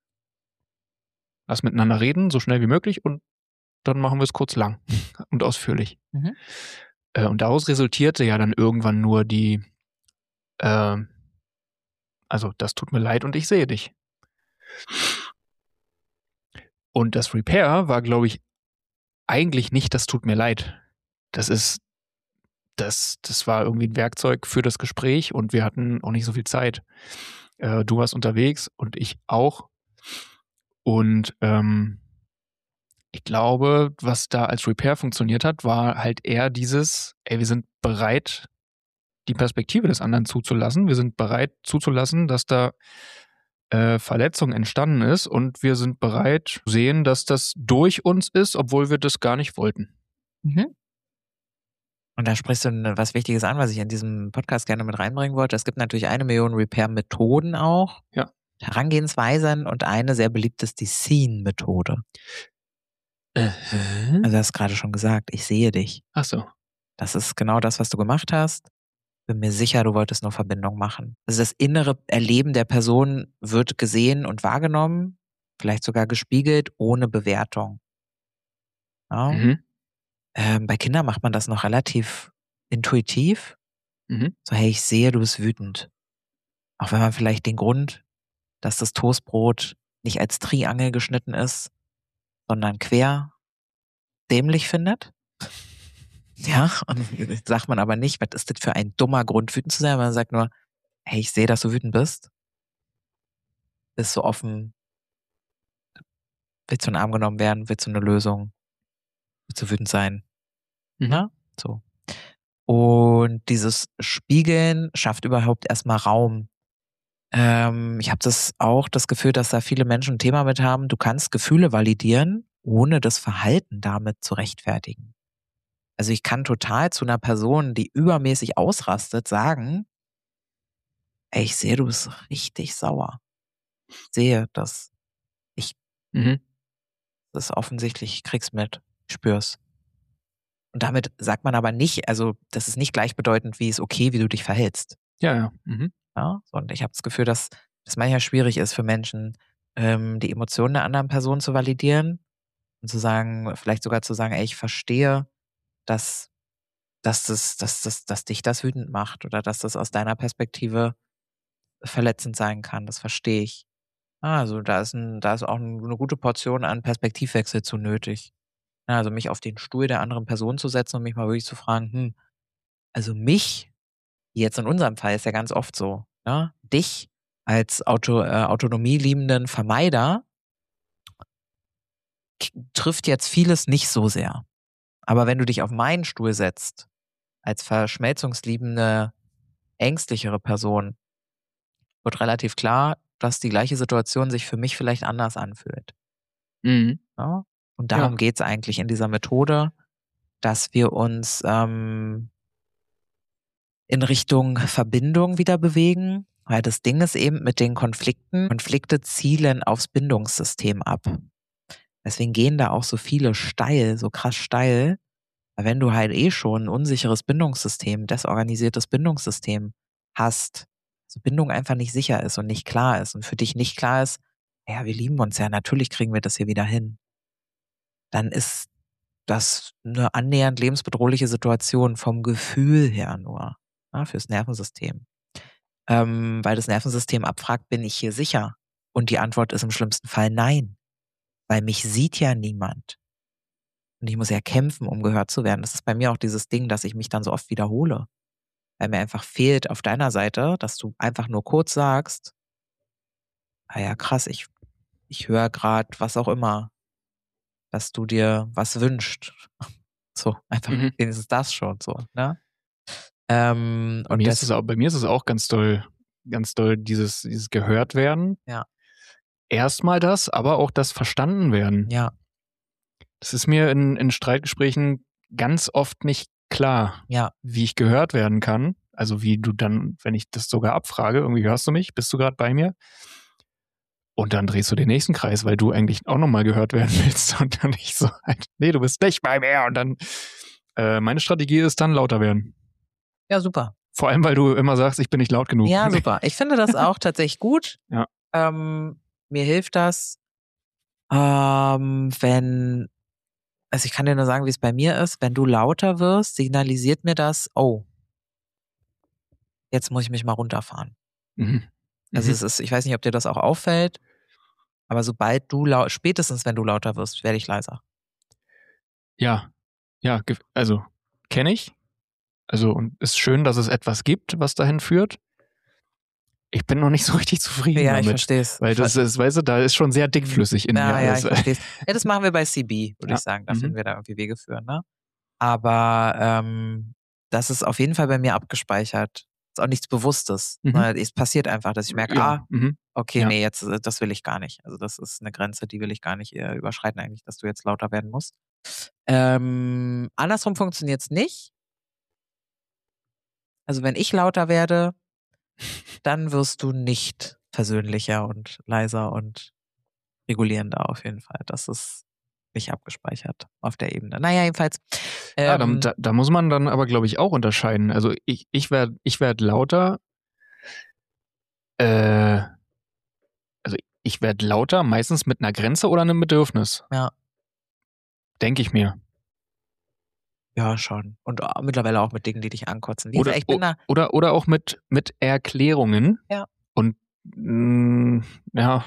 [SPEAKER 1] Lass miteinander reden, so schnell wie möglich und dann machen wir es kurz lang und ausführlich.
[SPEAKER 2] Mhm.
[SPEAKER 1] Äh, und daraus resultierte ja dann irgendwann nur die, äh, also das tut mir leid und ich sehe dich. Und das Repair war, glaube ich, eigentlich nicht, das tut mir leid. Das ist, das, das war irgendwie ein Werkzeug für das Gespräch und wir hatten auch nicht so viel Zeit. Äh, du warst unterwegs und ich auch. Und ähm, ich glaube, was da als Repair funktioniert hat, war halt eher dieses, ey, wir sind bereit, die Perspektive des anderen zuzulassen. Wir sind bereit zuzulassen, dass da äh, Verletzung entstanden ist und wir sind bereit zu sehen, dass das durch uns ist, obwohl wir das gar nicht wollten.
[SPEAKER 2] Mhm. Und da sprichst du was Wichtiges an, was ich in diesem Podcast gerne mit reinbringen wollte. Es gibt natürlich eine Million Repair-Methoden auch.
[SPEAKER 1] Ja.
[SPEAKER 2] Herangehensweisen und eine sehr beliebte ist die Scene-Methode.
[SPEAKER 1] Äh,
[SPEAKER 2] Also du hast gerade schon gesagt, ich sehe dich.
[SPEAKER 1] Ach so.
[SPEAKER 2] Das ist genau das, was du gemacht hast. Bin mir sicher, du wolltest nur Verbindung machen. Also das innere Erleben der Person wird gesehen und wahrgenommen, vielleicht sogar gespiegelt, ohne Bewertung. Ja?
[SPEAKER 1] Mhm.
[SPEAKER 2] Ähm, bei Kindern macht man das noch relativ intuitiv.
[SPEAKER 1] Mhm.
[SPEAKER 2] So, hey, ich sehe, du bist wütend. Auch wenn man vielleicht den Grund, dass das Toastbrot nicht als Triangel geschnitten ist, sondern quer, dämlich findet. Ja, und sagt man aber nicht, was ist das für ein dummer Grund, wütend zu sein, man sagt nur, hey, ich sehe, dass du wütend bist. Bist du offen? Willst du in den Arm genommen werden? Willst du eine Lösung? Willst du wütend sein?
[SPEAKER 1] Mhm.
[SPEAKER 2] Na, so. Und dieses Spiegeln schafft überhaupt erstmal Raum. Ähm, ich habe das auch das Gefühl, dass da viele Menschen ein Thema mit haben. Du kannst Gefühle validieren, ohne das Verhalten damit zu rechtfertigen. Also ich kann total zu einer Person, die übermäßig ausrastet, sagen, ey, ich sehe, du bist richtig sauer. Ich sehe das. Ich,
[SPEAKER 1] Mhm.
[SPEAKER 2] das ist offensichtlich, ich krieg's mit, ich spür's. Und damit sagt man aber nicht, also das ist nicht gleichbedeutend, wie es okay, wie du dich verhältst.
[SPEAKER 1] Ja, ja. Mhm.
[SPEAKER 2] Ja? Und ich habe das Gefühl, dass es manchmal schwierig ist für Menschen, ähm, die Emotionen der anderen Person zu validieren und zu sagen, vielleicht sogar zu sagen, ey, ich verstehe, dass, dass, das, dass, das, dass dich das wütend macht oder dass das aus deiner Perspektive verletzend sein kann. Das verstehe ich. Ah, also da ist, ein, da ist auch eine gute Portion an Perspektivwechsel zu nötig. Ja, also mich auf den Stuhl der anderen Person zu setzen und mich mal wirklich zu fragen, hm, also mich, jetzt in unserem Fall ist ja ganz oft so, ja, dich als Auto, äh, autonomieliebenden Vermeider k- trifft jetzt vieles nicht so sehr. Aber wenn du dich auf meinen Stuhl setzt, als verschmelzungsliebende, ängstlichere Person, wird relativ klar, dass die gleiche Situation sich für mich vielleicht anders anfühlt.
[SPEAKER 1] Mhm.
[SPEAKER 2] Ja? Und darum
[SPEAKER 1] Ja.
[SPEAKER 2] geht es eigentlich in dieser Methode, dass wir uns ähm, in Richtung Verbindung wieder bewegen. Weil das Ding ist eben mit den Konflikten, Konflikte zielen aufs Bindungssystem ab. Deswegen gehen da auch so viele steil, so krass steil. Weil wenn du halt eh schon ein unsicheres Bindungssystem, desorganisiertes Bindungssystem hast, also Bindung einfach nicht sicher ist und nicht klar ist und für dich nicht klar ist, ja, wir lieben uns ja, natürlich kriegen wir das hier wieder hin, dann ist das eine annähernd lebensbedrohliche Situation vom Gefühl her nur, ja, fürs Nervensystem. Ähm, weil das Nervensystem abfragt, bin ich hier sicher? Und die Antwort ist im schlimmsten Fall nein. Weil mich sieht ja niemand. Und ich muss ja kämpfen, um gehört zu werden. Das ist bei mir auch dieses Ding, dass ich mich dann so oft wiederhole. Weil mir einfach fehlt auf deiner Seite, dass du einfach nur kurz sagst, ah ja, krass, ich, ich höre gerade was auch immer, dass du dir was wünschst. So, einfach
[SPEAKER 1] Mhm.
[SPEAKER 2] wenigstens das schon so, ne? Ähm,
[SPEAKER 1] Bei
[SPEAKER 2] und
[SPEAKER 1] mir,
[SPEAKER 2] das,
[SPEAKER 1] ist es auch, bei mir ist es auch ganz doll, ganz doll dieses, dieses gehört werden.
[SPEAKER 2] Ja.
[SPEAKER 1] Erstmal das, aber auch das verstanden werden.
[SPEAKER 2] ja,
[SPEAKER 1] Das ist mir in, in Streitgesprächen ganz oft nicht klar,
[SPEAKER 2] ja,
[SPEAKER 1] wie ich gehört werden kann. Also wie du dann, wenn ich das sogar abfrage, irgendwie hörst du mich, bist du gerade bei mir? Und dann drehst du den nächsten Kreis, weil du eigentlich auch nochmal gehört werden willst. Und dann nicht so, halt, nee, du bist nicht bei mir. Und dann, äh, meine Strategie ist dann lauter werden.
[SPEAKER 2] ja, super.
[SPEAKER 1] Vor allem, weil du immer sagst, ich bin nicht laut genug.
[SPEAKER 2] Ja, super. Ich finde das auch tatsächlich gut.
[SPEAKER 1] Ja.
[SPEAKER 2] Ähm, mir hilft das, ähm, wenn, also ich kann dir nur sagen, wie es bei mir ist, wenn du lauter wirst, signalisiert mir das, oh, jetzt muss ich mich mal runterfahren.
[SPEAKER 1] Mhm.
[SPEAKER 2] Also
[SPEAKER 1] Mhm.
[SPEAKER 2] es ist, ich weiß nicht, ob dir das auch auffällt, aber sobald du laut, spätestens wenn du lauter wirst, werde ich leiser.
[SPEAKER 1] Ja, ja, ge- also kenne ich. Also und ist schön, dass es etwas gibt, was dahin führt. Ich bin noch nicht so richtig zufrieden
[SPEAKER 2] Ja, ich
[SPEAKER 1] damit.
[SPEAKER 2] verstehe es.
[SPEAKER 1] Weil das ist, weißt du, da ist schon sehr dickflüssig in
[SPEAKER 2] ja,
[SPEAKER 1] mir
[SPEAKER 2] ja,
[SPEAKER 1] alles.
[SPEAKER 2] ich verstehe es. Ja, das machen wir bei C B, würde
[SPEAKER 1] Ja.
[SPEAKER 2] ich sagen. Da
[SPEAKER 1] Mhm.
[SPEAKER 2] finden wir da irgendwie Wege für, ne? Aber ähm, das ist auf jeden Fall bei mir abgespeichert. Ist auch nichts Bewusstes.
[SPEAKER 1] Mhm.
[SPEAKER 2] Ne? Es passiert einfach, dass ich merke,
[SPEAKER 1] Ja.
[SPEAKER 2] ah,
[SPEAKER 1] Mhm.
[SPEAKER 2] okay,
[SPEAKER 1] Ja.
[SPEAKER 2] nee, jetzt, äh, das will ich gar nicht. Also das ist eine Grenze, die will ich gar nicht äh, überschreiten eigentlich, dass du jetzt lauter werden musst. Ähm, andersrum funktioniert es nicht. Also wenn ich lauter werde, dann wirst du nicht versöhnlicher und leiser und regulierender auf jeden Fall. Das ist nicht abgespeichert auf der Ebene. Naja, jedenfalls.
[SPEAKER 1] Ja,
[SPEAKER 2] Ähm,
[SPEAKER 1] da, da muss man dann aber, glaube ich, auch unterscheiden. Also ich, ich werde ich werd lauter, äh, also ich werde lauter, meistens mit einer Grenze oder einem Bedürfnis.
[SPEAKER 2] Ja.
[SPEAKER 1] Denke ich mir.
[SPEAKER 2] Ja, schon. Und äh, mittlerweile auch mit Dingen, die dich ankotzen. Wie
[SPEAKER 1] Oder,
[SPEAKER 2] gesagt, ich bin da.
[SPEAKER 1] oder, oder auch mit, mit Erklärungen.
[SPEAKER 2] Ja.
[SPEAKER 1] Und mh, ja.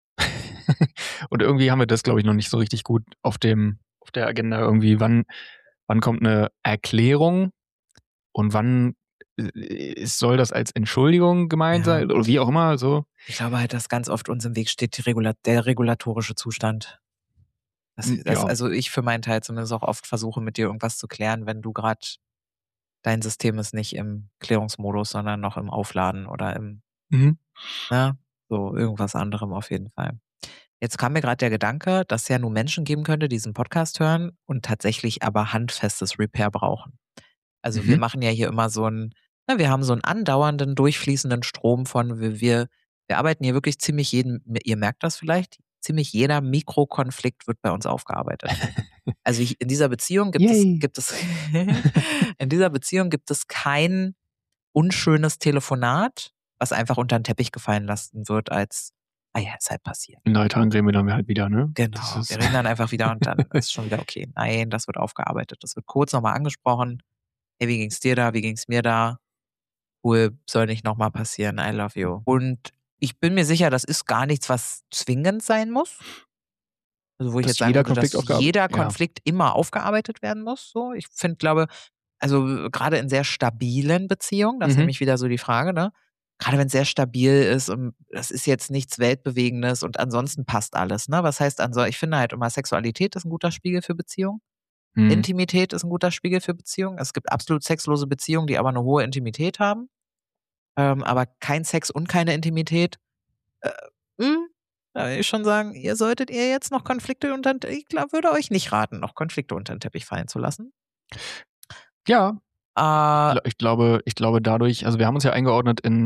[SPEAKER 1] Und irgendwie haben wir das, glaube ich, noch nicht so richtig gut auf dem, auf der Agenda irgendwie. Wann, wann kommt eine Erklärung und wann äh, soll das als Entschuldigung gemeint
[SPEAKER 2] Ja.
[SPEAKER 1] sein oder wie auch immer so?
[SPEAKER 2] Ich glaube halt, dass ganz oft uns im Weg steht die Regula- der regulatorische Zustand. Das,
[SPEAKER 1] Hm,
[SPEAKER 2] das,
[SPEAKER 1] ja.
[SPEAKER 2] Also ich für meinen Teil zumindest auch oft versuche, mit dir irgendwas zu klären, wenn du gerade dein System ist nicht im Klärungsmodus, sondern noch im Aufladen oder im,
[SPEAKER 1] Mhm.
[SPEAKER 2] ne, so irgendwas anderem auf jeden Fall. Jetzt kam mir gerade der Gedanke, dass es ja nur Menschen geben könnte, die diesen Podcast hören und tatsächlich aber handfestes Repair brauchen. Also
[SPEAKER 1] Mhm.
[SPEAKER 2] wir machen ja hier immer so einen, na, wir haben so einen andauernden, durchfließenden Strom von, wir, wir, wir arbeiten hier wirklich ziemlich jeden, ihr merkt das vielleicht, ziemlich jeder Mikrokonflikt wird bei uns aufgearbeitet. Also ich, in dieser Beziehung gibt
[SPEAKER 1] Yay.
[SPEAKER 2] es, gibt es, in dieser Beziehung gibt es kein unschönes Telefonat, was einfach unter den Teppich gefallen lassen wird als, ah ja, ist halt passiert.
[SPEAKER 1] In drei Tagen reden wir dann halt wieder, ne?
[SPEAKER 2] Genau,
[SPEAKER 1] Das ist-
[SPEAKER 2] wir reden dann einfach wieder und dann ist schon wieder okay. Nein, das wird aufgearbeitet. Das wird kurz nochmal angesprochen. Hey, wie ging's dir da? Wie ging's mir da? Cool, soll nicht nochmal passieren. I love you. Und ich bin mir sicher, das ist gar nichts, was zwingend sein muss. Also wo ich
[SPEAKER 1] Dass
[SPEAKER 2] jetzt sagen
[SPEAKER 1] jeder
[SPEAKER 2] würde,
[SPEAKER 1] Konflikt
[SPEAKER 2] dass
[SPEAKER 1] aufgearbeitet-
[SPEAKER 2] jeder
[SPEAKER 1] ja.
[SPEAKER 2] Konflikt immer aufgearbeitet werden muss. So, ich finde, glaube, also gerade in sehr stabilen Beziehungen, das ist
[SPEAKER 1] Mhm.
[SPEAKER 2] nämlich wieder so die Frage, ne? Gerade wenn es sehr stabil ist und das ist jetzt nichts Weltbewegendes und ansonsten passt alles, ne? Was heißt ansonsten? Ich finde halt immer, Sexualität ist ein guter Spiegel für Beziehungen.
[SPEAKER 1] Mhm.
[SPEAKER 2] Intimität ist ein guter Spiegel für Beziehungen. Es gibt absolut sexlose Beziehungen, die aber eine hohe Intimität haben. Ähm, aber kein Sex und keine Intimität. Äh, mh, da will ich schon sagen, ihr solltet ihr jetzt noch Konflikte unter den ich glaub, würde euch nicht raten, noch Konflikte unter den Teppich fallen zu lassen.
[SPEAKER 1] Ja,
[SPEAKER 2] Äh,
[SPEAKER 1] ich glaube, ich glaube dadurch, also wir haben uns ja eingeordnet in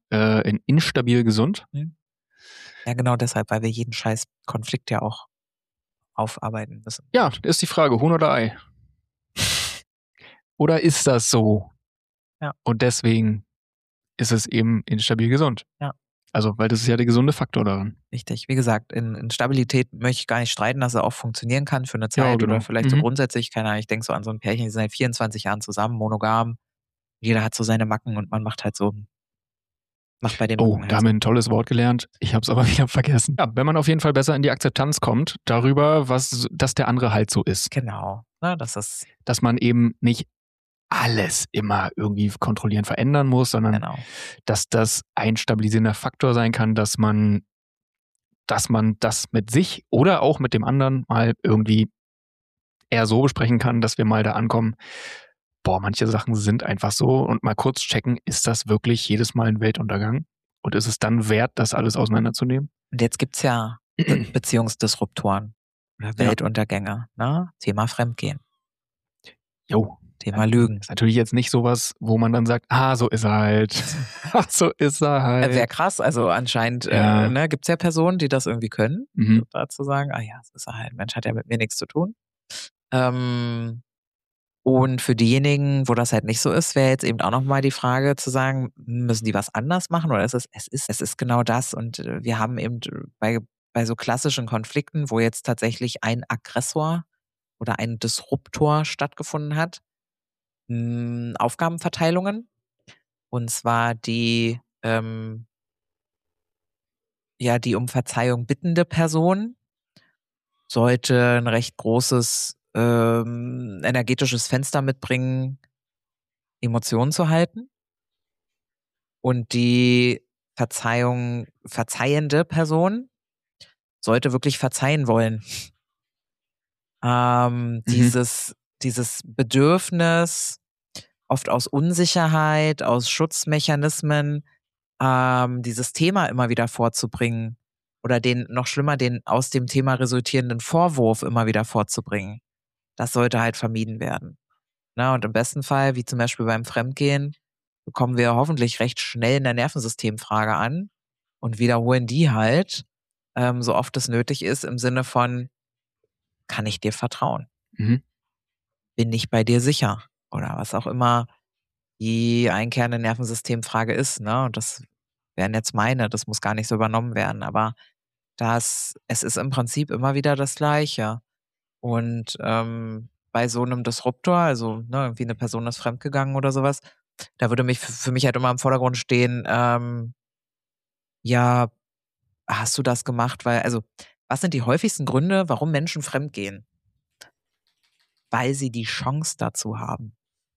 [SPEAKER 1] äh, in instabil gesund.
[SPEAKER 2] Ja, genau deshalb, weil wir jeden scheiß Konflikt ja auch aufarbeiten müssen.
[SPEAKER 1] Ja, ist die Frage, Huhn oder Ei? Oder ist das so?
[SPEAKER 2] Ja.
[SPEAKER 1] Und deswegen ist es eben instabil gesund.
[SPEAKER 2] Ja.
[SPEAKER 1] Also, weil das ist ja der gesunde Faktor daran.
[SPEAKER 2] Richtig. Wie gesagt, in, in Stabilität möchte ich gar nicht streiten, dass er auch funktionieren kann für eine Zeit
[SPEAKER 1] Ja, genau.
[SPEAKER 2] oder vielleicht
[SPEAKER 1] Mhm.
[SPEAKER 2] so grundsätzlich. Keine Ahnung, ich denke so an so ein Pärchen, die sind seit vierundzwanzig Jahren zusammen, monogam. Jeder hat so seine Macken und man macht halt so, macht bei den
[SPEAKER 1] Oh,
[SPEAKER 2] Macken halt
[SPEAKER 1] da haben
[SPEAKER 2] so.
[SPEAKER 1] wir ein tolles Wort gelernt. Ich habe es aber wieder vergessen. Ja, wenn man auf jeden Fall besser in die Akzeptanz kommt, darüber, was, dass der andere halt so ist.
[SPEAKER 2] Genau. Ne, das ist,
[SPEAKER 1] Dass man eben nicht alles immer irgendwie kontrollieren, verändern muss, sondern
[SPEAKER 2] genau.
[SPEAKER 1] dass das ein stabilisierender Faktor sein kann, dass man, dass man das mit sich oder auch mit dem anderen mal irgendwie eher so besprechen kann, dass wir mal da ankommen, boah, manche Sachen sind einfach so und mal kurz checken, ist das wirklich jedes Mal ein Weltuntergang? Und ist es dann wert, das alles auseinanderzunehmen?
[SPEAKER 2] Und jetzt gibt's ja Be Beziehungsdisruptoren oder
[SPEAKER 1] Ja.
[SPEAKER 2] Weltuntergänge. Ne? Thema Fremdgehen,
[SPEAKER 1] Jo.
[SPEAKER 2] Thema Lügen.
[SPEAKER 1] Ist natürlich jetzt nicht sowas, wo man dann sagt, ah, so ist er halt. Ach, so ist er halt.
[SPEAKER 2] Äh, Wäre krass, also anscheinend
[SPEAKER 1] Ja.
[SPEAKER 2] äh, ne, gibt's ja Personen, die das irgendwie können,
[SPEAKER 1] Mhm.
[SPEAKER 2] dazu sagen, ah ja, das ist er halt, Mensch, hat ja mit mir nichts zu tun. Ähm, und für diejenigen, wo das halt nicht so ist, wäre jetzt eben auch nochmal die Frage zu sagen, müssen die was anders machen oder ist es, es ist, es ist genau das und äh, wir haben eben bei, bei so klassischen Konflikten, wo jetzt tatsächlich ein Aggressor oder ein Disruptor stattgefunden hat, mh, Aufgabenverteilungen und zwar die, ähm, ja, die um Verzeihung bittende Person sollte ein recht großes ähm, energetisches Fenster mitbringen, Emotionen zu halten. Und die Verzeihung, verzeihende Person sollte wirklich verzeihen wollen. Ähm,
[SPEAKER 1] Mhm.
[SPEAKER 2] dieses, dieses Bedürfnis, oft aus Unsicherheit, aus Schutzmechanismen, ähm, dieses Thema immer wieder vorzubringen oder den, noch schlimmer, den aus dem Thema resultierenden Vorwurf immer wieder vorzubringen. Das sollte halt vermieden werden. Na, und im besten Fall, wie zum Beispiel beim Fremdgehen, bekommen wir hoffentlich recht schnell eine Nervensystemfrage an und wiederholen die halt, ähm, so oft es nötig ist, im Sinne von, kann ich dir vertrauen?
[SPEAKER 1] Mhm.
[SPEAKER 2] Bin ich bei dir sicher? Oder was auch immer die einkehrende Nervensystemfrage ist, ne? Und das wären jetzt meine, das muss gar nicht so übernommen werden, aber das, es ist im Prinzip immer wieder das Gleiche. Und ähm, bei so einem Disruptor, also ne, irgendwie eine Person ist fremdgegangen oder sowas, da würde mich für mich halt immer im Vordergrund stehen, ähm, ja, hast du das gemacht? Weil, also, was sind die häufigsten Gründe, warum Menschen fremdgehen? Weil sie die Chance dazu haben.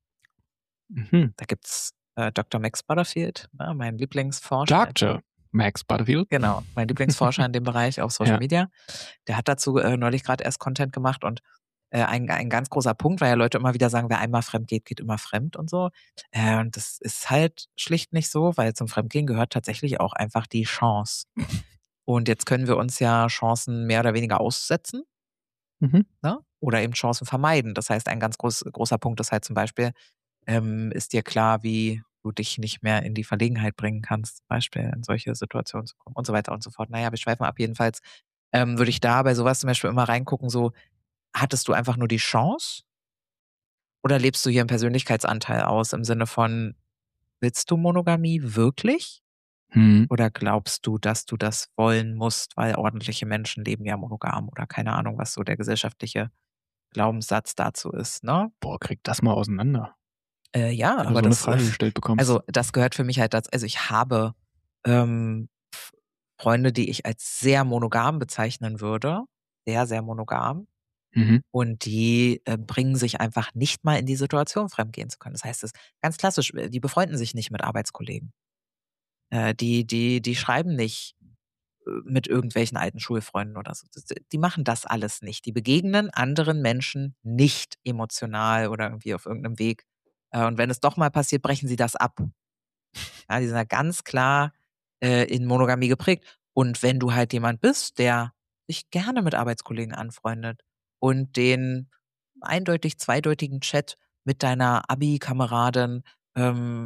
[SPEAKER 1] Mhm.
[SPEAKER 2] Da gibt's äh, Doktor Max Butterfield, ne, mein Lieblingsforscher.
[SPEAKER 1] Doktor Max Butterfield.
[SPEAKER 2] Genau, mein Lieblingsforscher in dem Bereich auf Social
[SPEAKER 1] Ja.
[SPEAKER 2] Media. Der hat dazu äh, neulich gerade erst Content gemacht und äh, ein, ein ganz großer Punkt, weil ja Leute immer wieder sagen, wer einmal fremd geht, geht immer fremd und so. Äh, und das ist halt schlicht nicht so, weil zum Fremdgehen gehört tatsächlich auch einfach die Chance. Und jetzt können wir uns ja Chancen mehr oder weniger aussetzen,
[SPEAKER 1] Mhm.
[SPEAKER 2] ne? Oder eben Chancen vermeiden. Das heißt, ein ganz groß, großer Punkt ist halt zum Beispiel, ähm, ist dir klar, wie du dich nicht mehr in die Verlegenheit bringen kannst, zum Beispiel in solche Situationen zu kommen und so weiter und so fort. Naja, wir schweifen ab. Jedenfalls ähm, würde ich da bei sowas zum Beispiel immer reingucken, so, hattest du einfach nur die Chance oder lebst du hier einen Persönlichkeitsanteil aus im Sinne von, willst du Monogamie wirklich?
[SPEAKER 1] Mhm.
[SPEAKER 2] Oder glaubst du, dass du das wollen musst, weil ordentliche Menschen leben ja monogam oder keine Ahnung, was so der gesellschaftliche Glaubenssatz dazu ist, ne?
[SPEAKER 1] Boah, krieg das mal auseinander.
[SPEAKER 2] Äh, ja,
[SPEAKER 1] Wenn du
[SPEAKER 2] aber
[SPEAKER 1] so eine
[SPEAKER 2] das,
[SPEAKER 1] Frage gestellt bekommst.
[SPEAKER 2] also das gehört für mich halt dazu. Also ich habe ähm, F- Freunde, die ich als sehr monogam bezeichnen würde, sehr, sehr monogam.
[SPEAKER 1] Mhm.
[SPEAKER 2] Und die äh, bringen sich einfach nicht mal in die Situation, fremdgehen zu können. Das heißt, es ist ganz klassisch, äh, die befreunden sich nicht mit Arbeitskollegen. Äh, die, die, die schreiben nicht äh, mit irgendwelchen alten Schulfreunden oder so. Das- Die machen das alles nicht. Die begegnen anderen Menschen nicht emotional oder irgendwie auf irgendeinem Weg. Äh, Und wenn es doch mal passiert, brechen sie das ab. Ja, die sind ja ganz klar äh, in Monogamie geprägt. Und wenn du halt jemand bist, der sich gerne mit Arbeitskollegen anfreundet und den eindeutig zweideutigen Chat mit deiner Abi-Kameradin ähm,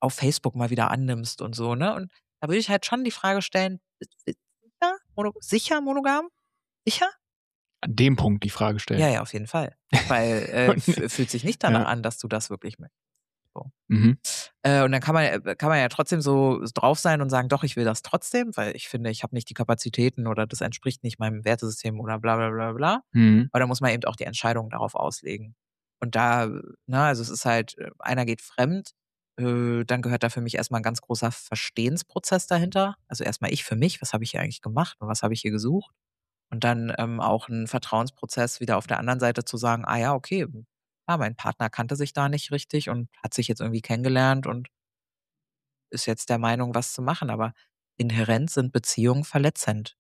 [SPEAKER 2] auf Facebook mal wieder annimmst und so, ne? Und da würde ich halt schon die Frage stellen, sicher, mono, sicher monogam? Sicher?
[SPEAKER 1] An dem Punkt die Frage stellen.
[SPEAKER 2] Ja, ja, auf jeden Fall. Weil äh,
[SPEAKER 1] Und-
[SPEAKER 2] f- fühlt sich nicht danach
[SPEAKER 1] Ja.
[SPEAKER 2] an, dass du das wirklich möchtest.
[SPEAKER 1] Mhm.
[SPEAKER 2] Äh, und dann kann man, äh, kann man ja trotzdem so drauf sein und sagen, doch, ich will das trotzdem, weil ich finde, ich habe nicht die Kapazitäten oder das entspricht nicht meinem Wertesystem oder bla bla bla bla.
[SPEAKER 1] Mhm.
[SPEAKER 2] Aber da muss man eben auch die Entscheidung darauf auslegen. Und da, ne, also es ist halt, äh, einer geht fremd, äh, dann gehört da für mich erstmal ein ganz großer Verstehensprozess dahinter. Also erstmal ich für mich, was habe ich hier eigentlich gemacht und was habe ich hier gesucht? Und dann ähm, auch ein Vertrauensprozess wieder auf der anderen Seite zu sagen, ah ja, okay, ja, mein Partner kannte sich da nicht richtig und hat sich jetzt irgendwie kennengelernt und ist jetzt der Meinung, was zu machen. Aber inhärent sind Beziehungen verletzend.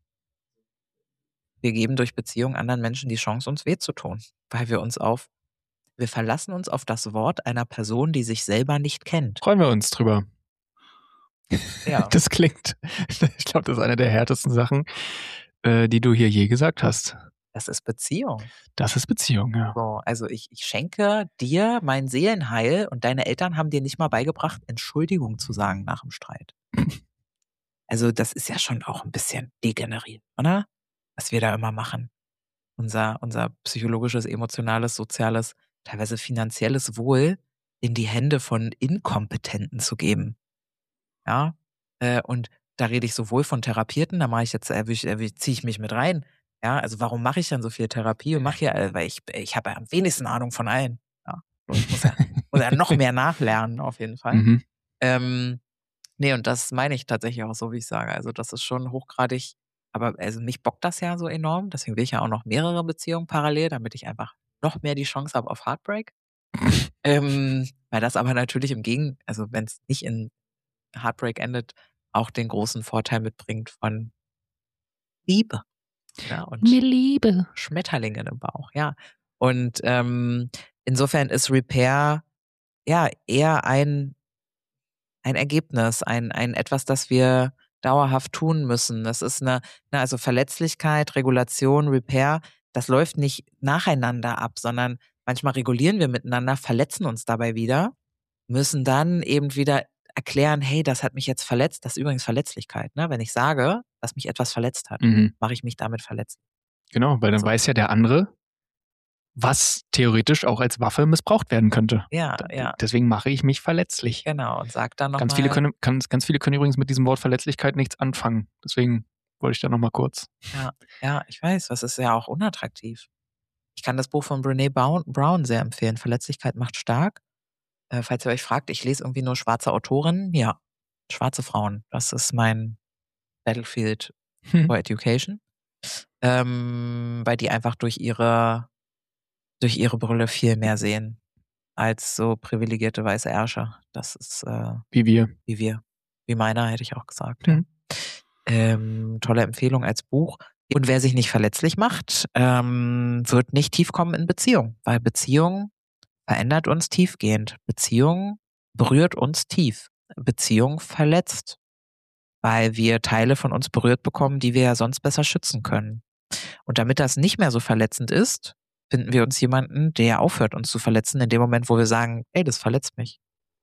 [SPEAKER 2] Wir geben durch Beziehungen anderen Menschen die Chance, uns weh zu tun, weil wir uns auf, wir verlassen uns auf das Wort einer Person, die sich selber nicht kennt.
[SPEAKER 1] Freuen wir uns drüber.
[SPEAKER 2] Ja,
[SPEAKER 1] Das klingt, ich glaube, das ist eine der härtesten Sachen, äh, die du hier je gesagt hast.
[SPEAKER 2] das ist Beziehung.
[SPEAKER 1] Das ist Beziehung, ja.
[SPEAKER 2] So, also ich, ich schenke dir mein Seelenheil und deine Eltern haben dir nicht mal beigebracht, Entschuldigung zu sagen nach dem Streit. Also das ist ja schon auch ein bisschen degeneriert, oder? Was wir da immer machen. Unser, unser psychologisches, emotionales, soziales, teilweise finanzielles Wohl in die Hände von Inkompetenten zu geben. Ja, äh, und da rede ich sowohl von Therapierten, da mache ich jetzt, äh, wie- äh, wie- ziehe ich mich mit rein. Ja, also warum mache ich dann so viel Therapie und mache ja, äh, weil ich, ich habe ja am wenigsten Ahnung von allen. Ja, so, ich muss ja, muss ja noch mehr nachlernen, auf jeden Fall.
[SPEAKER 1] Mhm.
[SPEAKER 2] Ähm, nee, und das meine ich tatsächlich auch so, wie ich sage. Also das ist schon hochgradig, aber also mich bockt das ja so enorm, deswegen will ich ja auch noch mehrere Beziehungen parallel, damit ich einfach noch mehr die Chance habe auf Heartbreak. Ähm, weil das aber natürlich im Gegen, also wenn es nicht in Heartbreak endet, auch den großen Vorteil mitbringt von Liebe. Ja, und
[SPEAKER 1] Liebe.
[SPEAKER 2] Schmetterlinge im Bauch, ja. Und ähm, insofern ist Repair ja eher ein, ein Ergebnis, ein, ein etwas, das wir dauerhaft tun müssen. Das ist eine, na, also Verletzlichkeit, Regulation, Repair, das läuft nicht nacheinander ab, sondern manchmal regulieren wir miteinander, verletzen uns dabei wieder, müssen dann eben wieder erklären, hey, das hat mich jetzt verletzt. Das ist übrigens Verletzlichkeit. Ne? Wenn ich sage, dass mich etwas verletzt hat,
[SPEAKER 1] Mhm.
[SPEAKER 2] mache ich mich damit verletzt.
[SPEAKER 1] Genau, weil dann
[SPEAKER 2] So.
[SPEAKER 1] weiß ja der andere, was theoretisch auch als Waffe missbraucht werden könnte.
[SPEAKER 2] Ja,
[SPEAKER 1] D-
[SPEAKER 2] ja,
[SPEAKER 1] Deswegen mache ich mich verletzlich.
[SPEAKER 2] genau. Und sag dann
[SPEAKER 1] Ganz viele,
[SPEAKER 2] nochmal,
[SPEAKER 1] können, ganz, ganz viele können übrigens mit diesem Wort Verletzlichkeit nichts anfangen. Deswegen wollte ich da nochmal kurz.
[SPEAKER 2] ja, ja, ich weiß, das ist ja auch unattraktiv. Ich kann das Buch von Brené Brown, Brown sehr empfehlen. Verletzlichkeit macht stark. Äh, falls ihr euch fragt, ich lese irgendwie nur schwarze Autorinnen. Ja, schwarze Frauen. Das ist mein Battlefield
[SPEAKER 1] Hm.
[SPEAKER 2] for Education. Ähm, weil die einfach durch ihre, durch ihre Brille viel mehr sehen als so privilegierte weiße Ärsche. Das ist äh,
[SPEAKER 1] Wie wir.
[SPEAKER 2] wie wir. Wie meiner, hätte ich auch gesagt.
[SPEAKER 1] Hm.
[SPEAKER 2] Ja. Ähm, tolle Empfehlung als Buch. Und wer sich nicht verletzlich macht, ähm, wird nicht tief kommen in Beziehung, weil Beziehung verändert uns tiefgehend. Beziehung berührt uns tief. Beziehung verletzt, weil wir Teile von uns berührt bekommen, die wir ja sonst besser schützen können. Und damit das nicht mehr so verletzend ist, finden wir uns jemanden, der aufhört, uns zu verletzen, in dem Moment, wo wir sagen, ey, das verletzt mich.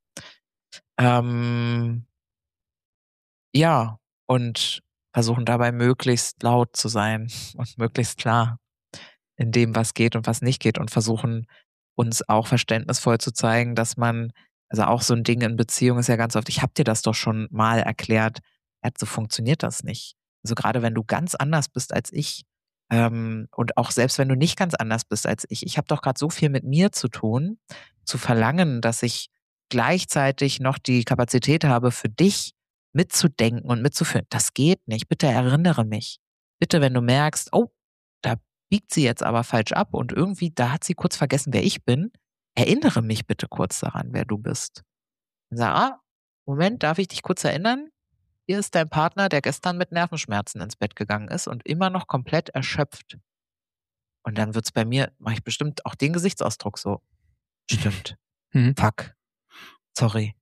[SPEAKER 2] Ähm, ja, und versuchen dabei möglichst laut zu sein und möglichst klar in dem, was geht und was nicht geht und versuchen uns auch verständnisvoll zu zeigen, dass man, also auch so ein Ding in Beziehung ist ja ganz oft, ich habe dir das doch schon mal erklärt, ja, so funktioniert das nicht. Also gerade wenn du ganz anders bist als ich ähm, und auch selbst wenn du nicht ganz anders bist als ich, ich habe doch gerade so viel mit mir zu tun, zu verlangen, dass ich gleichzeitig noch die Kapazität habe, für dich mitzudenken und mitzuführen. Das geht nicht. Bitte erinnere mich. Bitte, wenn du merkst, oh, da biegt sie jetzt aber falsch ab und irgendwie, da hat sie kurz vergessen, wer ich bin, erinnere mich bitte kurz daran, wer du bist. Und sag, ah, Moment, darf ich dich kurz erinnern? Hier ist dein Partner, der gestern mit Nervenschmerzen ins Bett gegangen ist und immer noch komplett erschöpft. Und dann wird's bei mir, mache ich bestimmt auch den Gesichtsausdruck so. Stimmt.
[SPEAKER 1] Mhm.
[SPEAKER 2] Fuck. Sorry.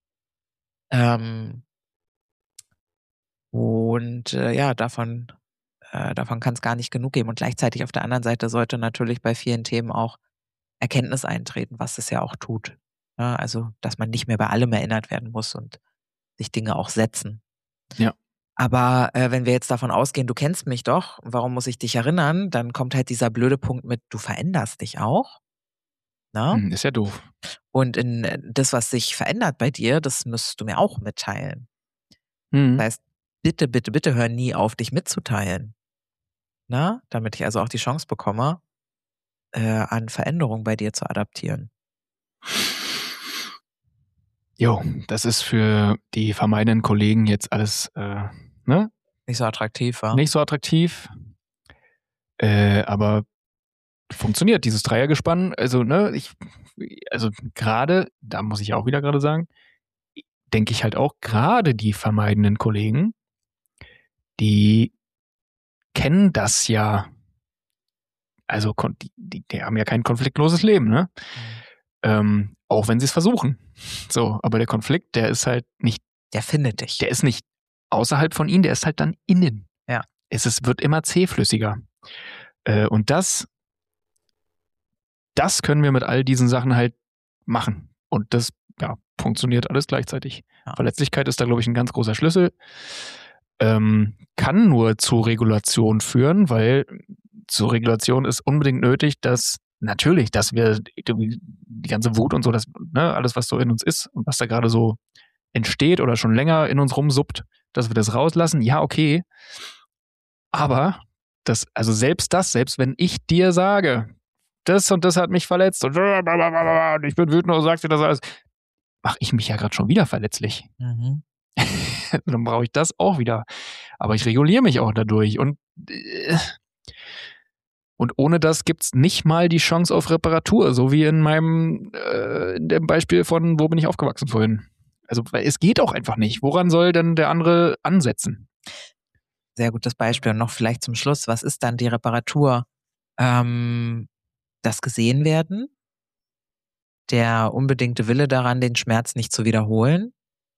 [SPEAKER 2] Ähm, und äh, ja, davon, äh, davon kann es gar nicht genug geben. Und gleichzeitig auf der anderen Seite sollte natürlich bei vielen Themen auch Erkenntnis eintreten, was es ja auch tut. Ja, also, dass man nicht mehr bei allem erinnert werden muss und sich Dinge auch setzen.
[SPEAKER 1] Ja.
[SPEAKER 2] Aber äh, wenn wir jetzt davon ausgehen, du kennst mich doch, warum muss ich dich erinnern? Dann kommt halt dieser blöde Punkt mit, du veränderst dich auch. Ne?
[SPEAKER 1] Hm, ist ja doof.
[SPEAKER 2] Und in äh, das, was sich verändert bei dir, das müsstest du mir auch mitteilen.
[SPEAKER 1] Hm.
[SPEAKER 2] Das heißt, bitte, bitte, bitte hör nie auf, dich mitzuteilen. Na? Damit ich also auch die Chance bekomme, äh, an Veränderungen bei dir zu adaptieren.
[SPEAKER 1] Jo, das ist für die vermeidenden Kollegen jetzt alles äh, ne?
[SPEAKER 2] Nicht so attraktiv, wa?
[SPEAKER 1] Nicht so attraktiv. Äh, aber funktioniert, dieses Dreiergespann. Also, ne, ich, also gerade, da muss ich auch wieder gerade sagen, denke ich halt auch, gerade die vermeidenden Kollegen, die kennen das ja. Also, die, die, die haben ja kein konfliktloses Leben, ne?
[SPEAKER 2] Mhm.
[SPEAKER 1] Ähm, auch wenn sie es versuchen. So, aber der Konflikt, der ist halt nicht.
[SPEAKER 2] Der findet dich.
[SPEAKER 1] Der ist nicht außerhalb von ihnen, der ist halt dann innen.
[SPEAKER 2] Ja.
[SPEAKER 1] Es ist, wird immer zähflüssiger. Äh, und das, das können wir mit all diesen Sachen halt machen. Und das, ja, funktioniert alles gleichzeitig.
[SPEAKER 2] Ja.
[SPEAKER 1] Verletzlichkeit ist da, glaube ich, ein ganz großer Schlüssel. Ähm, kann nur zu Regulation führen, weil zur Regulation ist unbedingt nötig, dass natürlich, dass wir die ganze Wut und so, das, ne, alles, was so in uns ist und was da gerade so entsteht oder schon länger in uns rumsuppt, dass wir das rauslassen, ja, okay. Aber das, also selbst das, selbst wenn ich dir sage, das und das hat mich verletzt und ich bin wütend und sagst dir das alles, mache ich mich ja gerade schon wieder verletzlich.
[SPEAKER 2] Mhm.
[SPEAKER 1] Dann brauche ich das auch wieder. Aber ich reguliere mich auch dadurch und und ohne das gibt's nicht mal die Chance auf Reparatur, so wie in meinem äh, in dem Beispiel von wo bin ich aufgewachsen vorhin. Also es geht auch einfach nicht. Woran soll denn der andere ansetzen?
[SPEAKER 2] Sehr gutes Beispiel. Und noch vielleicht zum Schluss, was ist dann die Reparatur? Ähm, das gesehen werden, der unbedingte Wille daran, den Schmerz nicht zu wiederholen,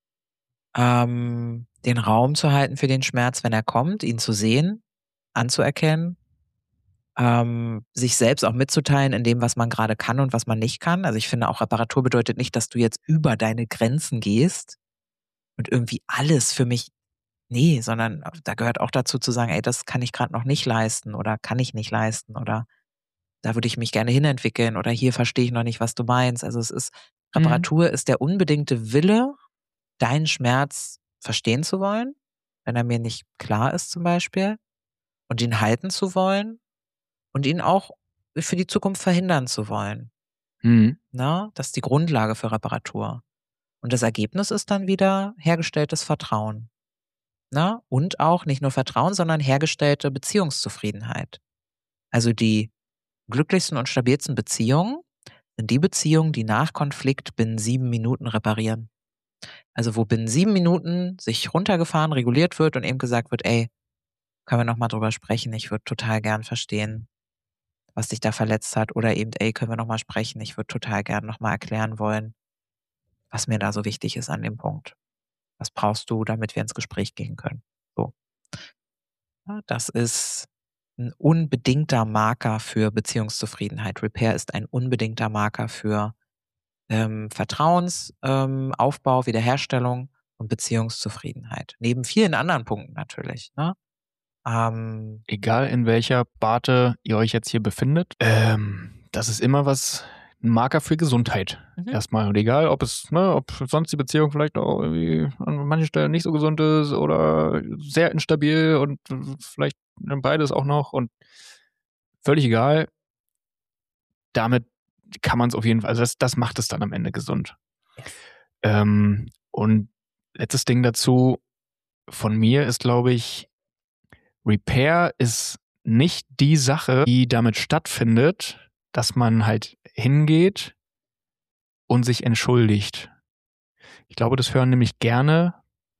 [SPEAKER 2] ähm, den Raum zu halten für den Schmerz, wenn er kommt, ihn zu sehen, anzuerkennen, ähm, sich selbst auch mitzuteilen in dem, was man gerade kann und was man nicht kann. Also ich finde auch, Reparatur bedeutet nicht, dass du jetzt über deine Grenzen gehst und irgendwie alles für mich, nee, sondern da gehört auch dazu zu sagen, ey, das kann ich gerade noch nicht leisten oder kann ich nicht leisten oder da würde ich mich gerne hinentwickeln oder hier verstehe ich noch nicht, was du meinst. Also es ist, Reparatur mhm. ist der unbedingte Wille, deinen Schmerz verstehen zu wollen, wenn er mir nicht klar ist zum Beispiel, und ihn halten zu wollen und ihn auch für die Zukunft verhindern zu wollen.
[SPEAKER 1] Mhm.
[SPEAKER 2] Na, das ist die Grundlage für Reparatur. Und das Ergebnis ist dann wieder hergestelltes Vertrauen. Na, und auch nicht nur Vertrauen, sondern hergestellte Beziehungszufriedenheit. Also die glücklichsten und stabilsten Beziehungen sind die Beziehungen, die nach Konflikt binnen sieben Minuten reparieren. Also wo binnen sieben Minuten sich runtergefahren, reguliert wird und eben gesagt wird, ey, können wir nochmal drüber sprechen, ich würde total gern verstehen, was dich da verletzt hat. Oder eben, ey, können wir nochmal sprechen, ich würde total gern nochmal erklären wollen, was mir da so wichtig ist an dem Punkt. Was brauchst du, damit wir ins Gespräch gehen können? So. Ja, das ist ein unbedingter Marker für Beziehungszufriedenheit. Repair ist ein unbedingter Marker für ähm, Vertrauensaufbau, ähm, Wiederherstellung und Beziehungszufriedenheit. Neben vielen anderen Punkten natürlich. Ne? Ähm,
[SPEAKER 1] Egal in welcher Sparte ihr euch jetzt hier befindet, ähm, das ist immer was, ein Marker für Gesundheit. Mhm. Erstmal. Und egal, ob es, ne, ob sonst die Beziehung vielleicht auch irgendwie an manchen Stellen nicht so gesund ist oder sehr instabil und vielleicht beides auch noch und völlig egal. Damit kann man es auf jeden Fall, also das, das macht es dann am Ende gesund.
[SPEAKER 2] yes.
[SPEAKER 1] Ähm, und letztes Ding dazu von mir ist, glaube ich, Repair ist nicht die Sache, die damit stattfindet, dass man halt hingeht und sich entschuldigt. Ich glaube, das hören nämlich gerne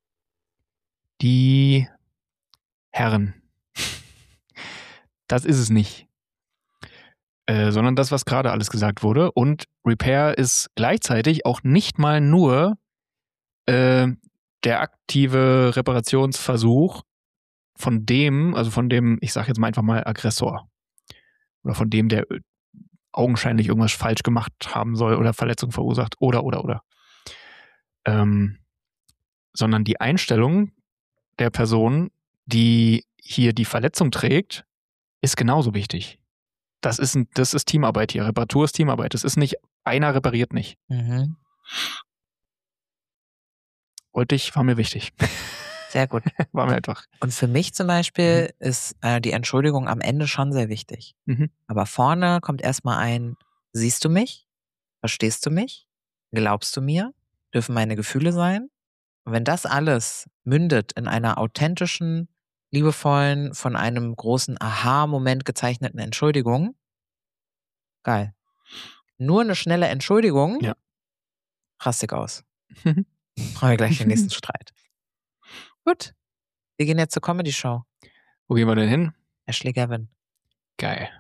[SPEAKER 1] die Herren. Das ist es nicht. Äh, sondern das, was gerade alles gesagt wurde. Und Repair ist gleichzeitig auch nicht mal nur äh, der aktive Reparationsversuch von dem, also von dem, ich sag jetzt mal einfach mal Aggressor. Oder von dem, der augenscheinlich irgendwas falsch gemacht haben soll oder Verletzung verursacht oder, oder, oder. Ähm, sondern die Einstellung der Person, die hier die Verletzung trägt, ist genauso wichtig. Das ist, ein, das ist Teamarbeit hier. Reparatur ist Teamarbeit. Das ist nicht, einer repariert nicht.
[SPEAKER 2] Mhm.
[SPEAKER 1] Wollte ich, war mir wichtig.
[SPEAKER 2] Sehr gut.
[SPEAKER 1] War mir einfach.
[SPEAKER 2] Und für mich zum Beispiel mhm. ist äh, die Entschuldigung am Ende schon sehr wichtig.
[SPEAKER 1] Mhm.
[SPEAKER 2] Aber vorne kommt erstmal ein, siehst du mich? Verstehst du mich? Glaubst du mir? Dürfen meine Gefühle sein? Und wenn das alles mündet in einer authentischen, liebevollen, von einem großen Aha-Moment gezeichneten Entschuldigung, geil. Nur eine schnelle Entschuldigung,
[SPEAKER 1] ja.
[SPEAKER 2] rastig aus. Haben wir gleich den nächsten Streit. Gut, wir gehen jetzt zur Comedy-Show.
[SPEAKER 1] Wo gehen wir denn hin?
[SPEAKER 2] Ashley Gavin.
[SPEAKER 1] Geil.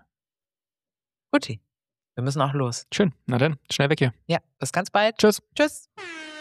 [SPEAKER 2] Guti, wir müssen auch los.
[SPEAKER 1] Schön, na dann, schnell weg hier.
[SPEAKER 2] Ja, bis ganz bald.
[SPEAKER 1] Tschüss.
[SPEAKER 2] Tschüss.